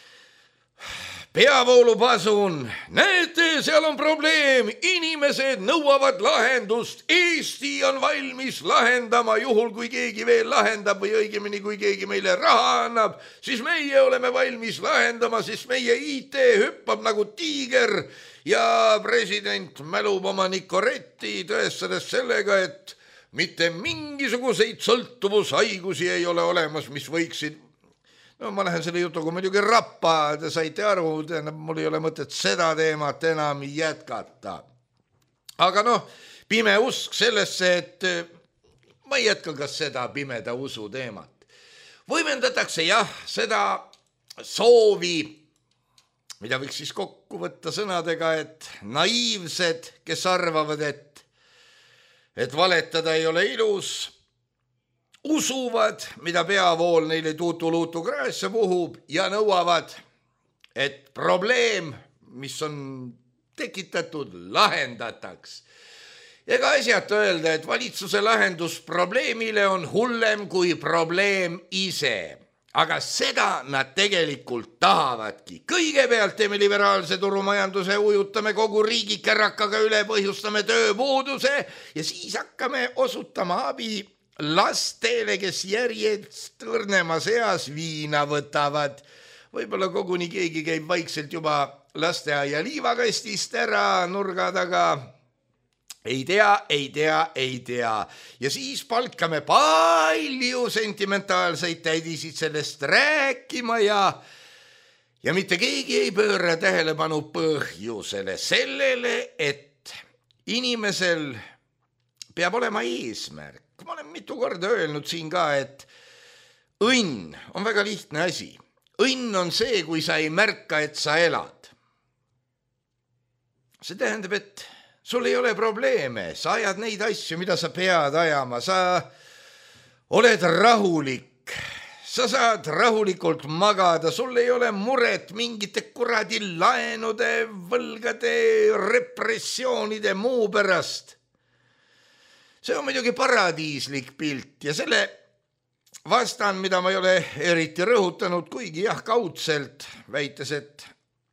peavoolupasun. Näete, seal on probleem, inimesed nõuavad lahendust, Eesti on valmis lahendama, juhul kui keegi veel lahendab või õigemini kui keegi meile raha annab, siis meie oleme valmis lahendama, siis meie IT hüppab nagu tiiger ja president mälub oma Nicoretti, tõestades sellega, et mitte mingisuguseid sõltuvushaigusi ei ole olemas, mis võiksid. No ma lähen selle jutuga muidugi rappa, te saite aru, mul ei ole mõtet seda teemat enam jätkata. Aga noh, pime usk sellesse, et ma ei jätka ka seda pimeda usu teemat. Võimendatakse jah, seda soovi, mida võiks siis kokku võtta sõnadega, et naiivsed, kes arvavad, et valetada ei ole ilus, usuvad, mida peavool neile tuutu-luutu kraesse puhub ja nõuavad, et probleem, mis on tekitatud, lahendataks. Ega asjata öelda, et valitsuse lahendus probleemile on hullem kui probleem ise. Aga seda nad tegelikult tahavadki. Kõigepealt teeme liberaalse turumajanduse, ujutame kogu riigi kärakaga üle, põhjustame tööpuuduse ja siis hakkame osutama abi lastele, kes järjest õrnemas eas viina võtavad. Võib-olla koguni keegi käib vaikselt juba lasteaia liivakastist ära nurga taga. Ei tea. Ja siis palkame palju sentimentaalseid täidisid sellest rääkima ja mitte keegi ei pööra tähelepanu põhjusele, sellele, et inimesel peab olema eesmärk. Ma olen mitu korda öelnud siin ka, et õnn on väga lihtne asi. Õnn on see, kui sa ei märka, et sa elad. See tähendab, et sul ei ole probleeme, sa ajad neid asju, mida sa pead ajama, sa oled rahulik, sa saad rahulikult magada, sul ei ole muret mingite kuradi laenude, võlgade, repressioonide, muu pärast. See on muidugi paradiislik pilt ja selle vastan, mida ma ei ole eriti rõhutanud, kuigi jah, kaudselt väites, et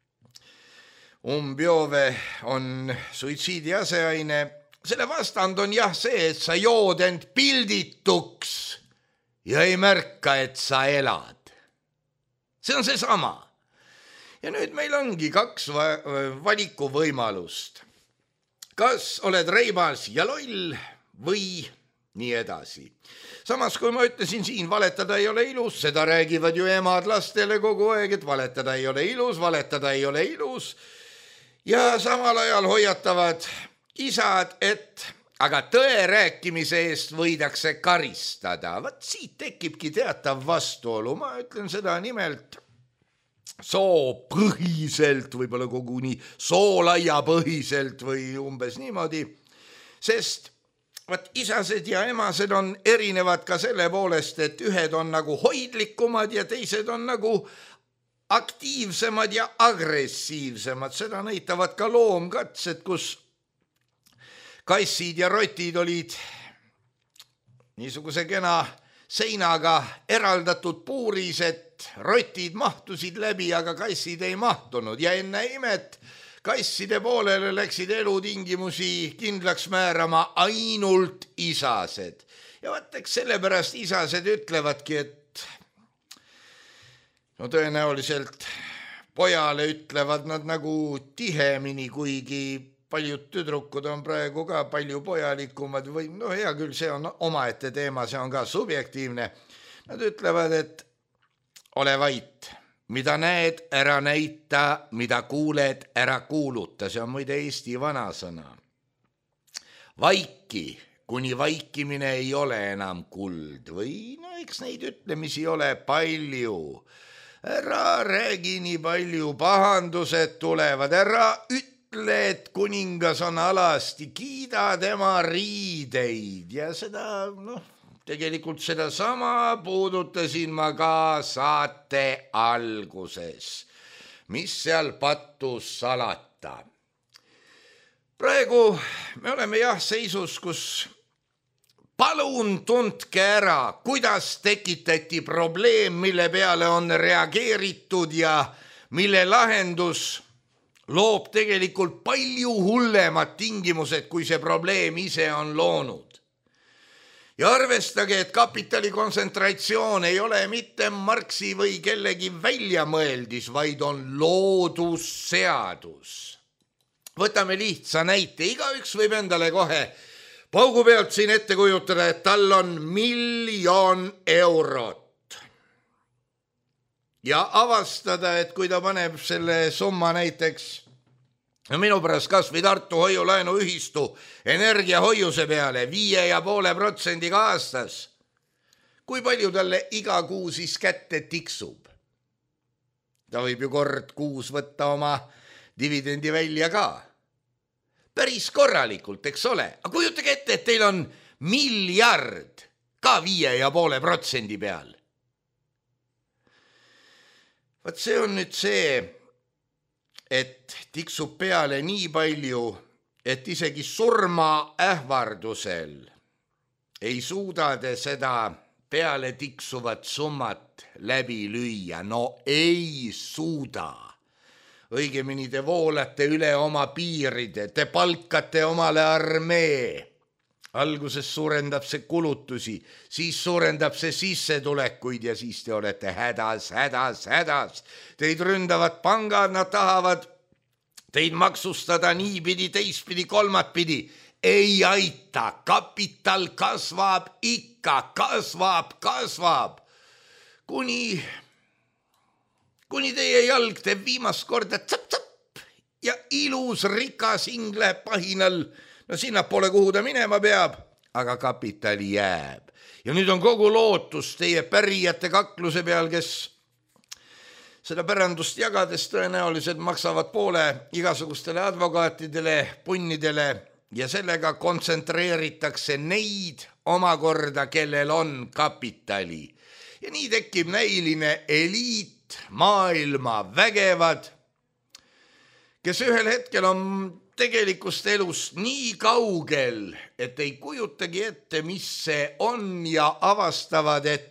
umbjoove on suitsiidi aseaine. Selle vastand on jah see, et sa jood end pildituks ja ei märka, et sa elad. See on see sama. Ja nüüd meil ongi 2 valikuvõimalust. Kas oled reibas ja loll või nii edasi. Samas, kui ma ütlesin siin, valetada ei ole ilus, seda räägivad ju emad lastele kogu aeg, et valetada ei ole ilus, valetada ei ole ilus. Ja samal ajal hoiatavad isad, et aga tõe rääkimise eest võidakse karistada. Vaat siit tekibki teatav vastuolu. Ma ütlen seda nimelt soopõhiselt, võib-olla koguni soolaiapõhiselt või umbes niimoodi, sest vaat isased ja emased on erinevad ka selle poolest, et ühed on nagu hoidlikumad ja teised on nagu aktiivsemad ja agressiivsemad. Seda näitavad ka loomkatsed, kus kassid ja rotid olid niisuguse kena seinaga eraldatud puuris, et rotid mahtusid läbi, aga kassid ei mahtunud ja enne imet kasside poolele läksid elutingimusi kindlaks määrama ainult isased. Ja vaataks sellepärast isased ütlevadki, et no tõenäoliselt pojale ütlevad nad nagu tihemini, kuigi paljud tüdrukud on praegu ka palju pojalikumad või no hea küll, see on omaette teema, see on ka subjektiivne. Nad ütlevad, et ole vait, mida näed, ära näita, mida kuuled, ära kuuluta. See on muide Eesti vanasõna. Vaiki, kuni vaikimine ei ole enam kuld või no eks neid ütlemisi ole palju. Ära räägi nii palju, pahandused tulevad, ära ütle, et kuningas on alasti, kiida tema riideid ja seda, tegelikult seda sama puudutasin ma ka saate alguses. Mis seal pattus salata? Praegu me oleme jah seisus, kus palun tundke ära, kuidas tekitati probleem, mille peale on reageeritud ja mille lahendus loob tegelikult palju hullemad tingimused, kui see probleem ise on loonud. Ja arvestage, et kapitali kontsentratsioon ei ole mitte Marxi või kellegi väljamõeldis, vaid on loodusseadus. Võtame lihtsa näite, igaüks võib endale kohe paugu pealt siin ette kujutada, et tal on 1 000 000 eurot. Ja avastada, et kui ta paneb selle summa näiteks minu pärast kas või Tartu hoiulaenuühistu energiahoiuse peale 5,5% aastas, kui palju talle iga kuu siis kätte tiksub? Ta võib ju kord kuus võtta oma dividendi välja ka. Päris korralikult, eks ole. Aga kujutage ette, et teil on 1 miljard ka 5,5% peal. Vaat see on nüüd see, et tiksub peale nii palju, et isegi surma ähvardusel ei suuda te seda peale tiksuvat summat läbi lüüa. No ei suuda. Õigemini te voolate üle oma piiride, te palkate omale armee. Alguses suurendab see kulutusi, siis suurendab see sissetulekuid ja siis te olete hädas. Teid ründavad pangad, nad tahavad teid maksustada niipidi, teistpidi, kolmatpidi. Ei aita, kapital kasvab ikka, kasvab. Kuni teie jalg teeb viimast korda tsapp ja ilus rikas hing läheb pahinal. No sinnapoole, kuhu ta minema peab, aga kapitali jääb. Ja nüüd on kogu lootus teie pärijate kakluse peal, kes seda pärandust jagades tõenäoliselt maksavad poole igasugustele advokaatidele, punnidele ja sellega kontsentreeritakse neid omakorda, kellel on kapitali. Ja nii tekib näiline eliit, maailma vägevad, kes ühel hetkel on tegelikust elust nii kaugel, et ei kujutagi ette, mis see on ja avastavad, et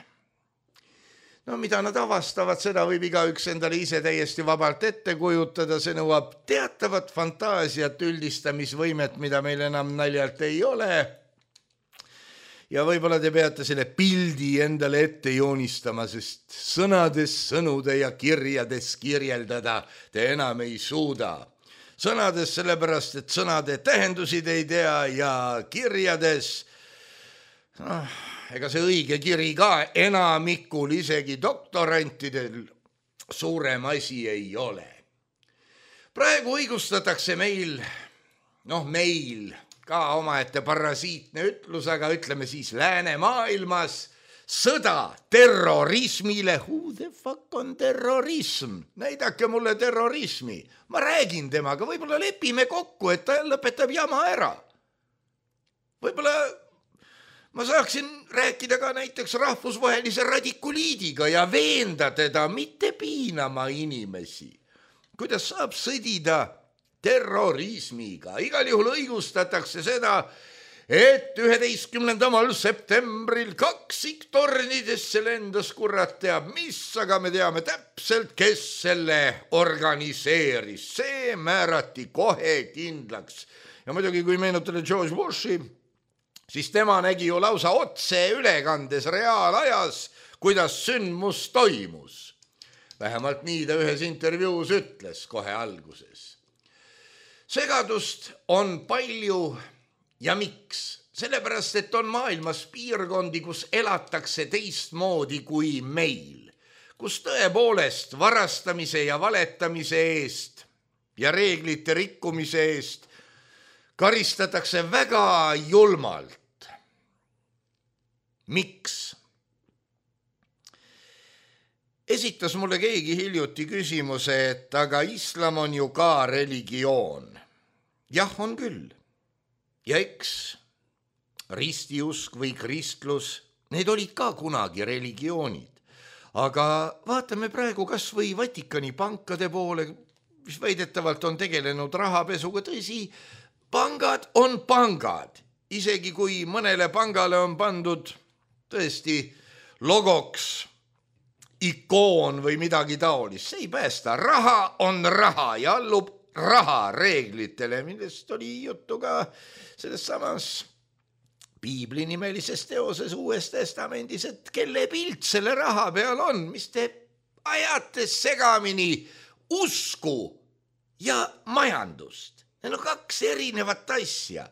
no mida nad avastavad, seda võib igaüks endale ise täiesti vabalt ette kujutada, see nõuab teatavat fantaasiat, üldistamisvõimet, mida meil enam naljalt ei ole. Ja võib-olla te peate selle pildi endale ette joonistama, sest sõnades, sõnude ja kirjades kirjeldada te enam ei suuda. Sõnades sellepärast, et sõnade tähendusid ei tea ja kirjades ega see õige kiri ka enamikul, isegi doktorantidel suurem asi ei ole. Praegu õigustatakse meil ka omaette parasiitne ütlus, aga ütleme siis läänemaailmas sõda terrorismile. Who the fuck on terrorism? Näidake mulle terrorismi. Ma räägin temaga, võib-olla lepime kokku, et ta lõpetab jama ära. Võib-olla ma saaksin rääkida ka näiteks rahvusvahelise radikuliidiga ja veenda teda mitte piinama inimesi. Kuidas saab sõdida terrorismiga? Igal juhul õigustatakse seda, et 11. septembril 2 tornidesse lendas kurat teab mis, aga me teame täpselt, kes selle organiseeris. See määrati kohe kindlaks. Ja muidugi, kui meenutada George Bushi, siis tema nägi ju lausa otse ülekandes reaalajas, kuidas sündmus toimus. Vähemalt nii ta ühes intervjuus ütles kohe alguses. Segadust on palju ja miks? Sellepärast, et on maailmas piirkondi, kus elatakse teistmoodi kui meil, kus tõepoolest varastamise ja valetamise eest ja reeglite rikkumise eest karistatakse väga julmalt. Miks? Esitas mulle keegi hiljuti küsimuse, et aga islam on ju ka religioon. Jah, on küll. Ja eks ristiusk või kristlus, need olid ka kunagi religioonid. Aga vaatame praegu kas või Vatikani pankade poole, mis väidetavalt on tegelenud rahapesuga. Tõsi, pangad on pangad, isegi kui mõnele pangale on pandud tõesti logoks ikoon või midagi taolist. See ei päästa. Raha on raha ja allub raha reeglitele, millest oli juttu ka selles samas Piibli nimelises teoses Uues Testamendis, et kelle pilt selle raha peal on, mis te ajate segamini usku ja majandust. Need on 2 erinevat asja.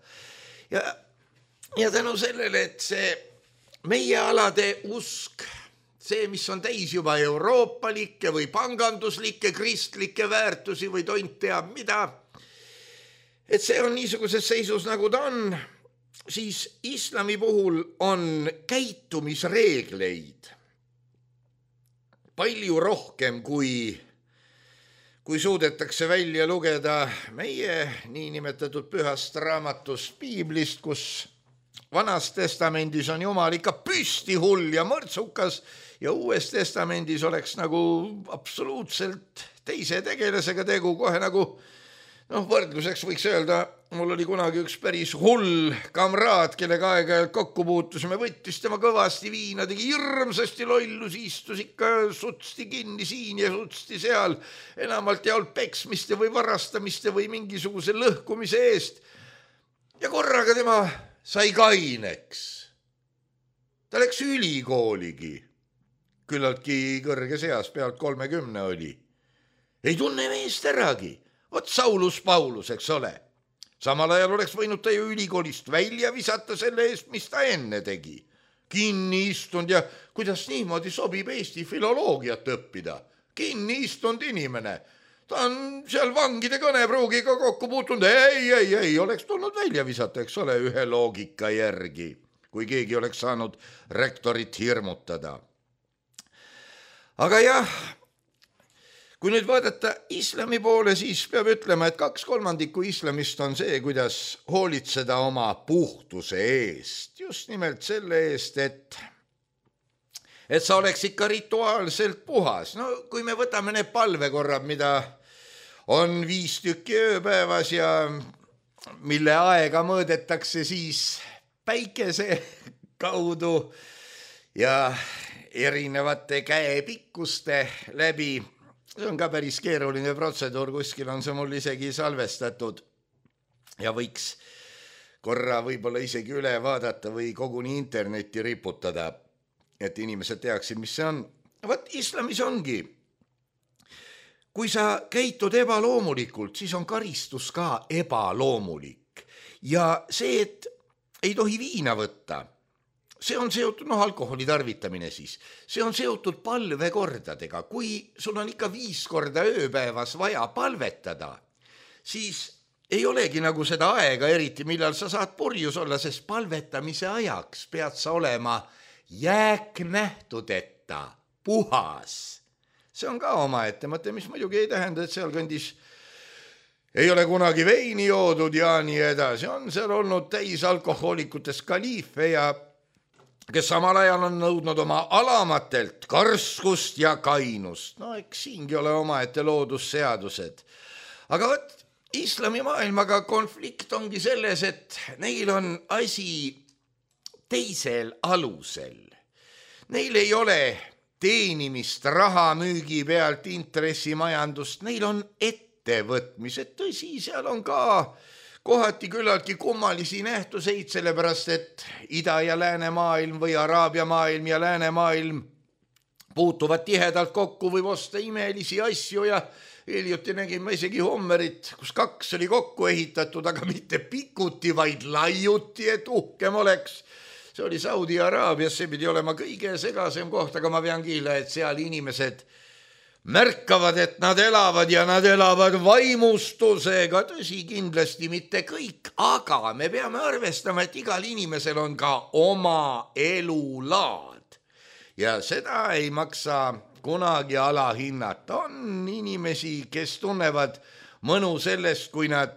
Ja tänu sellele, et see meie alade usk, see, mis on täis juba euroopalikke või panganduslikke kristlikke väärtusi või tont teab mida, et see on niisuguses seisus, nagu ta on, siis islami puhul on käitumisreegleid palju rohkem, kui suudetakse välja lugeda meie niinimetatud pühast raamatust Piiblist, kus Vanas testamendis on Jumal ikka püsti hull ja mõrtsukas ja Uues testamendis oleks nagu absoluutselt teise tegelasega tegu, kohe nagu võrdluseks võiks öelda, mul oli kunagi üks päris hull kamraad, kellega aeg-ajalt kokku puutusime, võttis tema kõvasti viina, tegi hirmsasti lollus, istus ikka sutsti kinni siin ja sutsti seal, enamalt ei olnud peksmiste või varastamiste või mingisuguse lõhkumise eest. Ja korraga tema sai kaineks. Ta läks ülikooligi, küllaltki kõrges eas, pealt 30 oli. Ei tunne meest äragi. Vot Saulus Paulus, eks ole. Samal ajal oleks võinud ta ju ülikoolist välja visata selle eest, mis ta enne tegi. Kinni istunud ja kuidas niimoodi sobib Eesti filoloogiat õppida. Kinni istunud inimene. Ta on seal vangide kõnepruugiga kokku puutunud. Ei, oleks tulnud välja visata, eks ole, ühe loogika järgi, kui keegi oleks saanud rektorit hirmutada. Aga jah, Kui nüüd vaadata islami poole, siis peab ütlema, et 2/3 islamist on see, kuidas hoolitseda oma puhtuse eest. Just nimelt selle eest, et sa oleks ikka rituaalselt puhas. No kui me võtame need palvekorrad, mida on 5 tükki ööpäevas ja mille aega mõõdetakse siis päikese kaudu ja erinevate käepikkuste läbi. See on ka päris keeruline protseduur, kuskil on see mul isegi salvestatud ja võiks korra võib-olla isegi üle vaadata või koguni internetti riputada, et inimesed teaksid, mis see on. Võt islamis ongi. Kui sa käitud ebaloomulikult, siis on karistus ka ebaloomulik. Ja see, et ei tohi viina võtta, see on seotud, alkoholi tarvitamine siis, see on seotud palvekordadega. Kui sul on ikka 5 korda ööpäevas vaja palvetada, siis ei olegi nagu seda aega eriti, millal sa saad purjus olla, sest palvetamise ajaks pead sa olema jääknähtudeta, puhas. See on ka omaette mõte, mis muidugi ei tähenda, et seal kandis ei ole kunagi veini joodud ja nii edasi. On seal olnud täis alkohoolikutest kaliife ja kes samal ajal on nõudnud oma alamatelt karskust ja kainust. No eks siingi ole omaette loodusseadused. Aga võt, islamimaailmaga konflikt ongi selles, et neil on asi teisel alusel. Neil ei ole teenimist raha müügi pealt, intressimajandust, neil on ettevõtmised. Tõsi, seal on ka kohati küllaltki kummalisi nähtuseid, sellepärast et ida- ja läänemaailm või araabia maailm ja läänemaailm puutuvad tihedalt kokku, võib osta imelisi asju ja hiljuti nägin ma isegi Hommerit, kus 2 oli kokku ehitatud, aga mitte pikuti, vaid laiuti, et uhkem oleks. See oli Saudi Araabias, see pidi olema kõige segasem koht, aga ma pean kiila, et seal inimesed märkavad, et nad elavad ja nad elavad vaimustusega. Tõsi, kindlasti mitte kõik, aga me peame arvestama, et igal inimesel on ka oma elulaad ja seda ei maksa kunagi alahinnata. On inimesi, kes tunnevad mõnu sellest, kui nad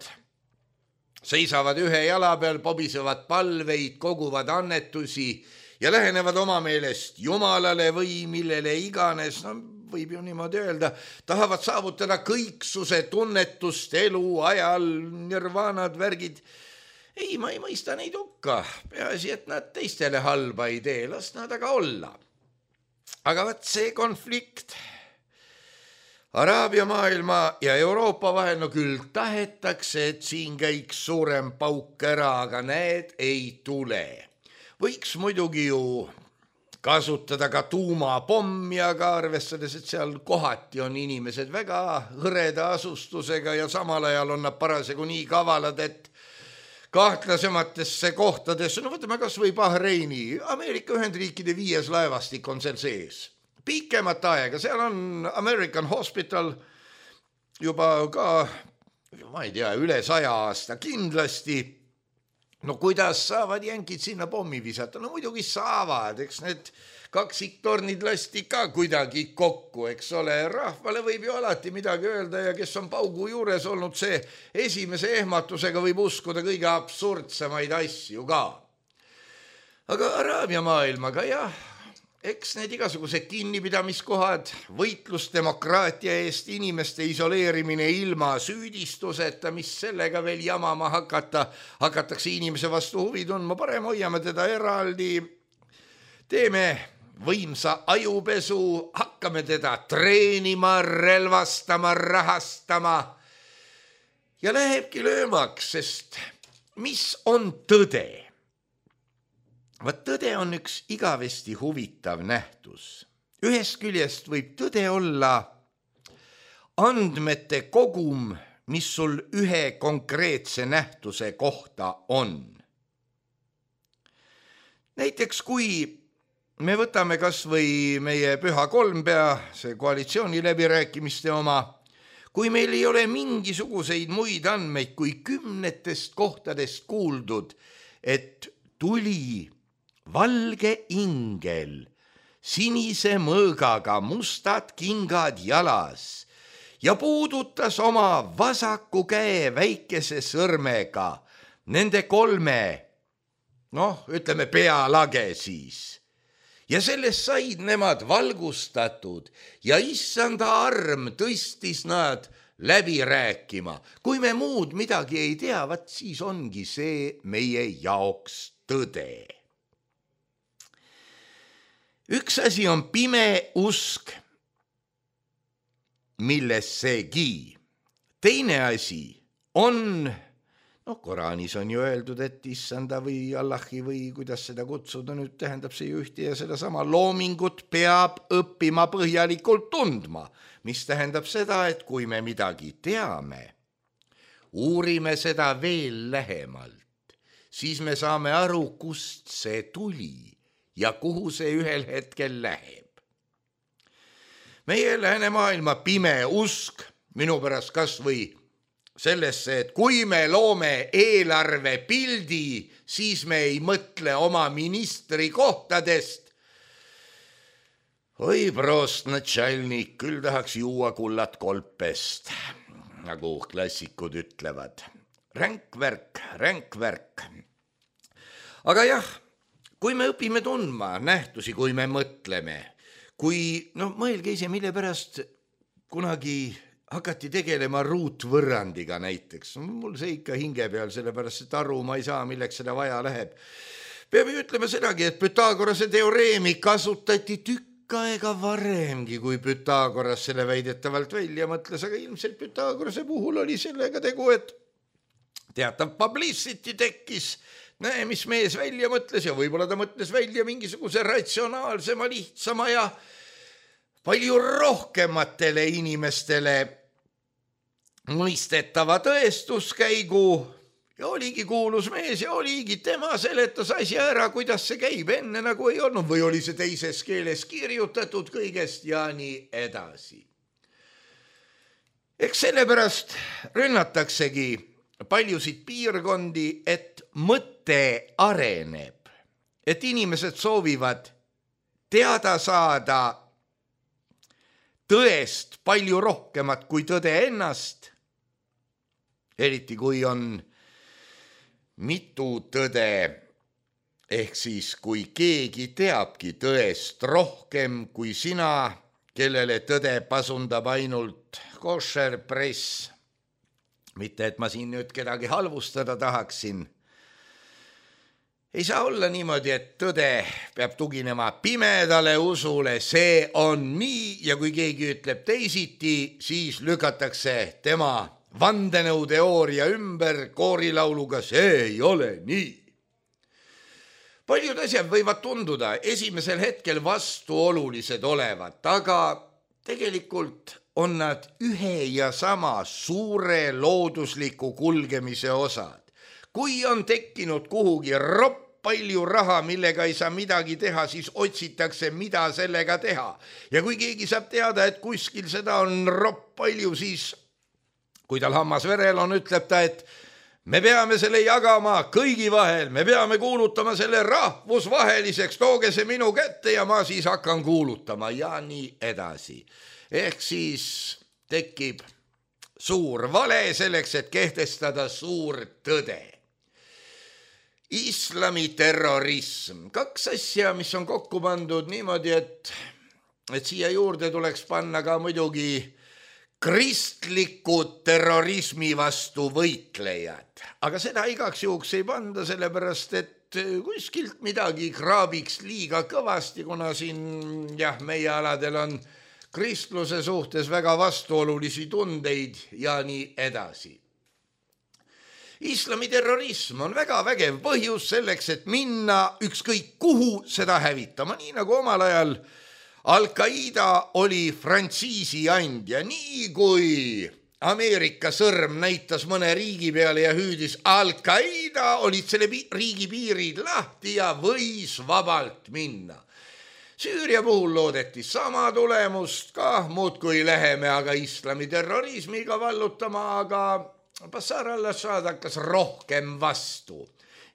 seisavad ühe jala peal, pobisevad palveid, koguvad annetusi ja lähenevad oma meelest Jumalale või millele iganes, võib ju niimoodi öelda, tahavad saavutada kõiksuse tunnetust elu ajal, nirvaanad, värgid. Ei, ma ei mõista neid hukka. Peaasi, et nad teistele halba ei tee, las nad aga olla. Aga võt see konflikt Araabia maailma ja Euroopa vahel, no küll tahetakse, et siin käiks suurem pauk ära, aga need ei tule. Võiks muidugi ju kasutada ka tuumapommi, aga arvestades, et seal kohati on inimesed väga hõreda asustusega ja samal ajal on nad parasjagu nii kavalad, et kahtlasematesse kohtadesse, no võtame kas või Bahreini, Ameerika Ühendriikide 5. laevastik on seal sees. Pikemat aega, seal on American Hospital juba ka, ma ei tea, üle 100 aasta kindlasti. No kuidas saavad jänkid sinna pommi visata? No muidugi saavad, eks need kaksiktornid lasti ka kuidagi kokku, eks ole. Rahvale võib ju alati midagi öelda ja kes on paugu juures olnud, see esimese ehmatusega võib uskuda kõige absurdsemaid asju ka. Aga Araabia maailmaga jah, eks need igasugused kinnipidamiskohad, võitlus demokraatia eest, inimeste isoleerimine ilma süüdistuseta, mis sellega veel jamama hakatakse inimese vastu huvi tundma, parem hoiame teda eraldi, teeme võimsa ajupesu, hakkame teda treenima, relvastama, rahastama ja lähebki löömaks, sest mis on tõde? Vaat tõde on üks igavesti huvitav nähtus. Ühest küljest võib tõde olla andmete kogum, mis sul ühe konkreetse nähtuse kohta on. Näiteks kui me võtame kas või meie Püha Kolmpea, see koalitsiooni läbirääkimiste oma, kui meil ei ole mingisuguseid muid andmeid kui 10 kohtadest kuuldud, et tuli valge ingel, sinise mõõgaga, mustad kingad jalas ja puudutas oma vasaku käe väikese sõrmega nende 3, ütleme pealage siis. Ja sellest said nemad valgustatud ja issanda arm tõstis nad läbi rääkima. Kui me muud midagi ei tea, siis ongi see meie jaoks tõde. Üks asi on pime usk, millessegi. Teine asi on, Koraanis on ju öeldud, et issanda või Allahi või kuidas seda kutsuda nüüd tähendab see ühte ja sedasama loomingut peab õppima põhjalikult tundma, mis tähendab seda, et kui me midagi teame, uurime seda veel lähemalt, siis me saame aru, kust see tuli ja kuhu see ühel hetkel läheb. Meie läänemaailma pime usk, minu pärast kas või sellesse, et kui me loome eelarve pildi, siis me ei mõtle oma ministri kohtadest. Oi, prost natšalnik, küll tahaks juua kullat kolpest, nagu klassikud ütlevad. Ränk värk. Aga jah, kui me õpime tundma nähtusi, kui me mõtleme, mõelge ise, mille pärast kunagi hakati tegelema ruutvõrrandiga näiteks. Mul see ikka hinge peal, sellepärast et aru ma ei saa, milleks seda vaja läheb. Peab ju ütlema sedagi, et Pythagorase teoreemi kasutati tükk aega varemgi, kui Pythagoras selle väidetavalt välja mõtles, aga ilmselt Pythagorase puhul oli sellega tegu, et teatav publicity tekkis. Näe, mis mees välja mõtles ja võib-olla ta mõtles välja mingisuguse ratsionaalsema, lihtsama ja palju rohkematele inimestele mõistetava tõestuskäigu ja oligi kuulus mees ja oligi tema seletas asja ära, kuidas see käib, enne nagu ei olnud või oli see teises keeles kirjutatud kõigest ja nii edasi. Eks sellepärast rünnataksegi paljusid piirkondi, et mõte areneb, et inimesed soovivad teada saada tõest palju rohkemat kui tõde ennast, eriti kui on mitu tõde, ehk siis kui keegi teabki tõest rohkem kui sina, kellele tõde pasundab ainult košer press. Mitte, et ma siin nüüd kedagi halvustada tahaksin. Ei saa olla niimoodi, et tõde peab tuginema pimedale usule, see on nii ja kui keegi ütleb teisiti, siis lükatakse tema vandenõuteooria ümber koorilauluga, see ei ole nii. Paljud asjad võivad tunduda esimesel hetkel vastuolulised olevat, aga tegelikult on nad ühe ja sama suure loodusliku kulgemise osad. Kui on tekkinud kuhugi palju raha, millega ei saa midagi teha, siis otsitakse, mida sellega teha. Ja kui keegi saab teada, et kuskil seda on palju, siis kui tal hammas verel on, ütleb ta, et me peame selle jagama kõigi vahel, me peame kuulutama selle rahvusvaheliseks, tooge see minu kätte ja ma siis hakkan kuulutama ja nii edasi. Ehk siis tekib suur vale selleks, et kehtestada suur tõde. Islami terrorism, 2 asja, mis on kokku pandud niimoodi, et siia juurde tuleks panna ka muidugi kristlikud terrorismi vastu võitlejad. Aga seda igaks juhuks ei panda, sellepärast et kuskilt midagi kraabiks liiga kõvasti, kuna siin meie aladel on kristluse suhtes väga vastuolulisi tundeid ja nii edasi. Islami terrorism on väga vägev põhjus selleks, et minna ükskõik kuhu seda hävitama, nii nagu omal ajal Al-Qaida oli frantsiisi andja, nii kui Ameerika sõrm näitas mõne riigi peale ja hüüdis Al-Qaida, olid selle riigi piirid lahti ja võis vabalt minna. Süüria puhul loodeti sama tulemust ka, muudkui läheme aga islami terrorismiga vallutama, aga Bashar al-Assad hakkas rohkem vastu.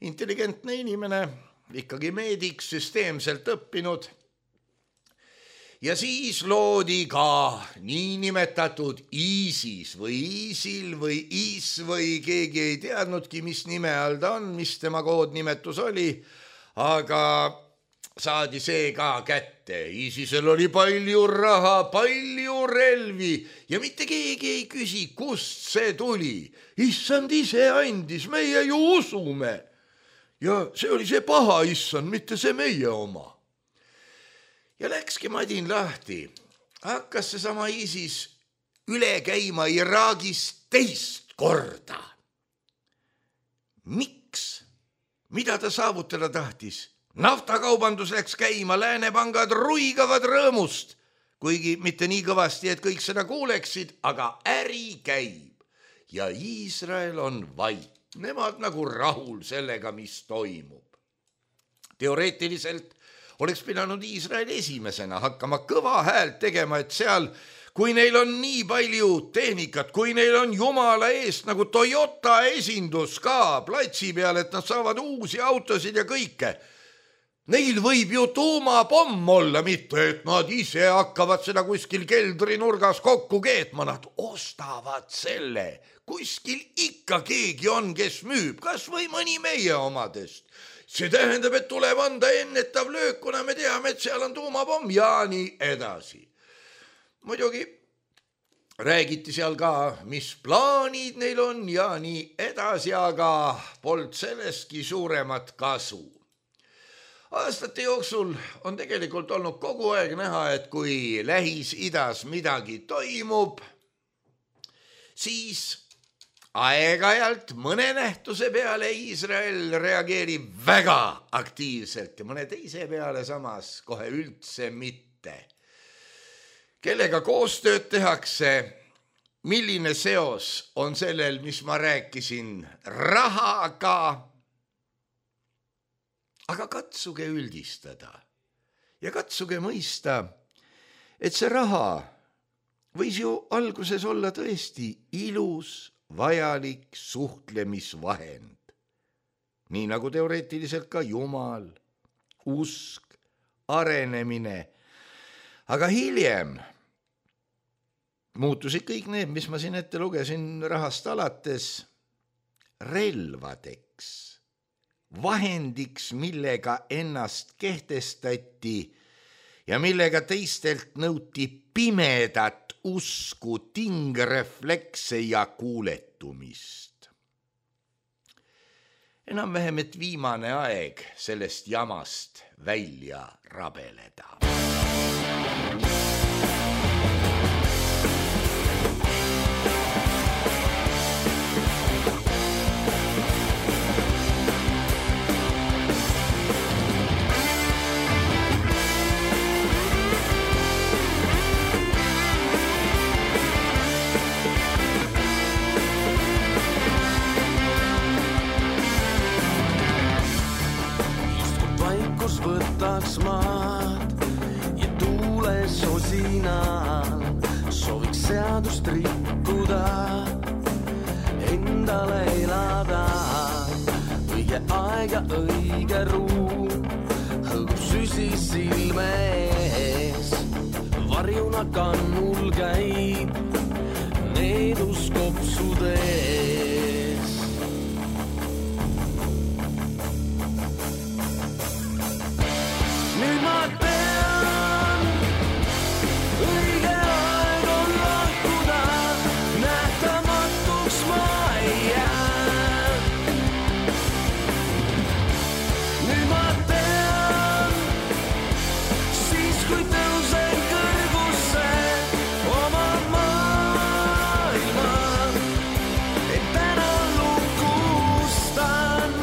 Intelligentne inimene, ikkagi meedik, süsteemselt õppinud. ja siis loodi ka niinimetatud ISIS või ISIL või IS või keegi ei teadnudki, mis nime all ta on, mis tema koodnimetus oli, aga saadi see ka kätte. ISISel oli palju raha, palju relvi ja mitte keegi ei küsi, kust see tuli. Issand ise andis, meie ju usume. Ja see oli see paha issand, mitte see meie oma. Ja läkski madin lahti. Hakkas see sama ISIS üle käima Iraagis teist korda. Miks? Mida ta saavutada tahtis? Naftakaubandus läks käima, läänepangad ruigavad rõõmust, kuigi mitte nii kõvasti, et kõik seda kuuleksid, aga äri käib. Ja Iisrael on vait. Nemad nagu rahul sellega, mis toimub. Teoreetiliselt oleks pidanud Iisrael esimesena hakkama kõva häält tegema, et seal, kui neil on nii palju tehnikat, kui neil on jumala eest nagu Toyota esindus ka platsi peal, et nad saavad uusi autosid ja kõike. Neil võib ju tuumapomm olla, mitte et nad ise hakkavad seda kuskil keldrinurgas kokku keetma, nad ostavad selle. Kuskil ikka keegi on, kes müüb, kas või mõni meie omadest. See tähendab, et tuleb anda ennetav löök, kuna me teame, et seal on tuumapomm ja nii edasi. Muidugi räägiti seal ka, mis plaanid neil on ja nii edasi, aga polnud sellestki suuremat kasu. Aastate jooksul on tegelikult olnud kogu aeg näha, et kui Lähis-Idas midagi toimub, siis aeg-ajalt mõne nähtuse peale Iisrael reageerib väga aktiivselt ja mõne teise peale samas kohe üldse mitte. Kellega koostööd tehakse, milline seos on sellel, mis ma rääkisin rahaga, aga katsuge üldistada ja katsuge mõista, et see raha võis ju alguses olla tõesti ilus, vajalik suhtlemisvahend. Nii nagu teoreetiliselt ka Jumal, usk, arenemine. Aga hiljem muutusid kõik need, mis ma siin ette lugesin rahast alates, relvadeks, vahendiks, millega ennast kehtestati ja millega teistelt nõuti pimedat usku, tingreflekse ja kuuletumist. Enam-vähem, et viimane aeg sellest jamast välja rabeleda. Võtaks maad ja tuules osinal sooviks seadust rikkuda, endale elada, õige aeg ja õige ruum, hõõgub süsi silme ees, varjuna kannul käib needus kopsudes. Nüüd ma tean, õige aeg on lahkuda, nähtamatuks ma ei jää. Nüüd ma tean, siis kui tõusen kõrgusse oma maailma, et täna lukustan.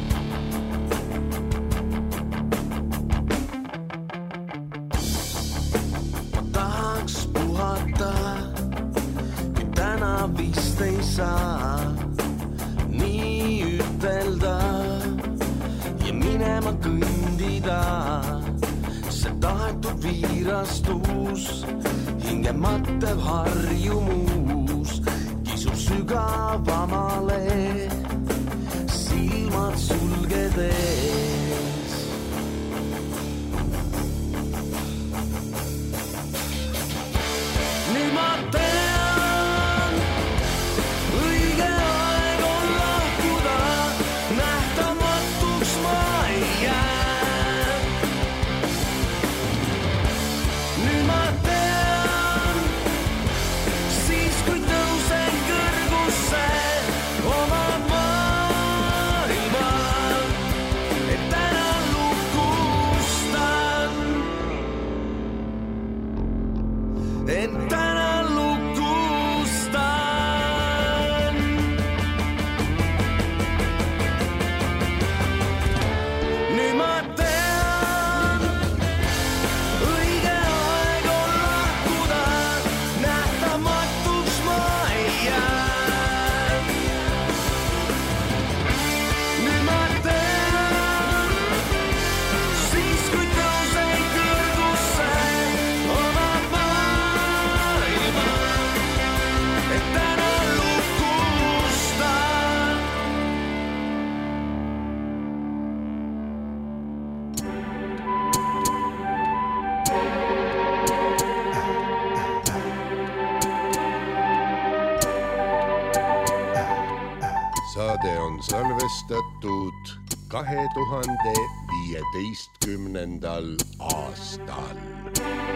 Kui täna vist ei saa nii ütelda ja minema kõndida, see tahetud viirastus, hinge mattev harjumus kisub sügavamale, silmad sulgedes. kui tõusen kõrgusse oma maailma, et täna lukustan, et täna lukustan. Nüüd ma tean, õige aeg on lahkuda, nähtamatuks ma ei jää. Nüüd ma tean, siis kui tõusen kõrgusse oma maailma, et täna lukustan. Saade on salvestatud 2015. aastal.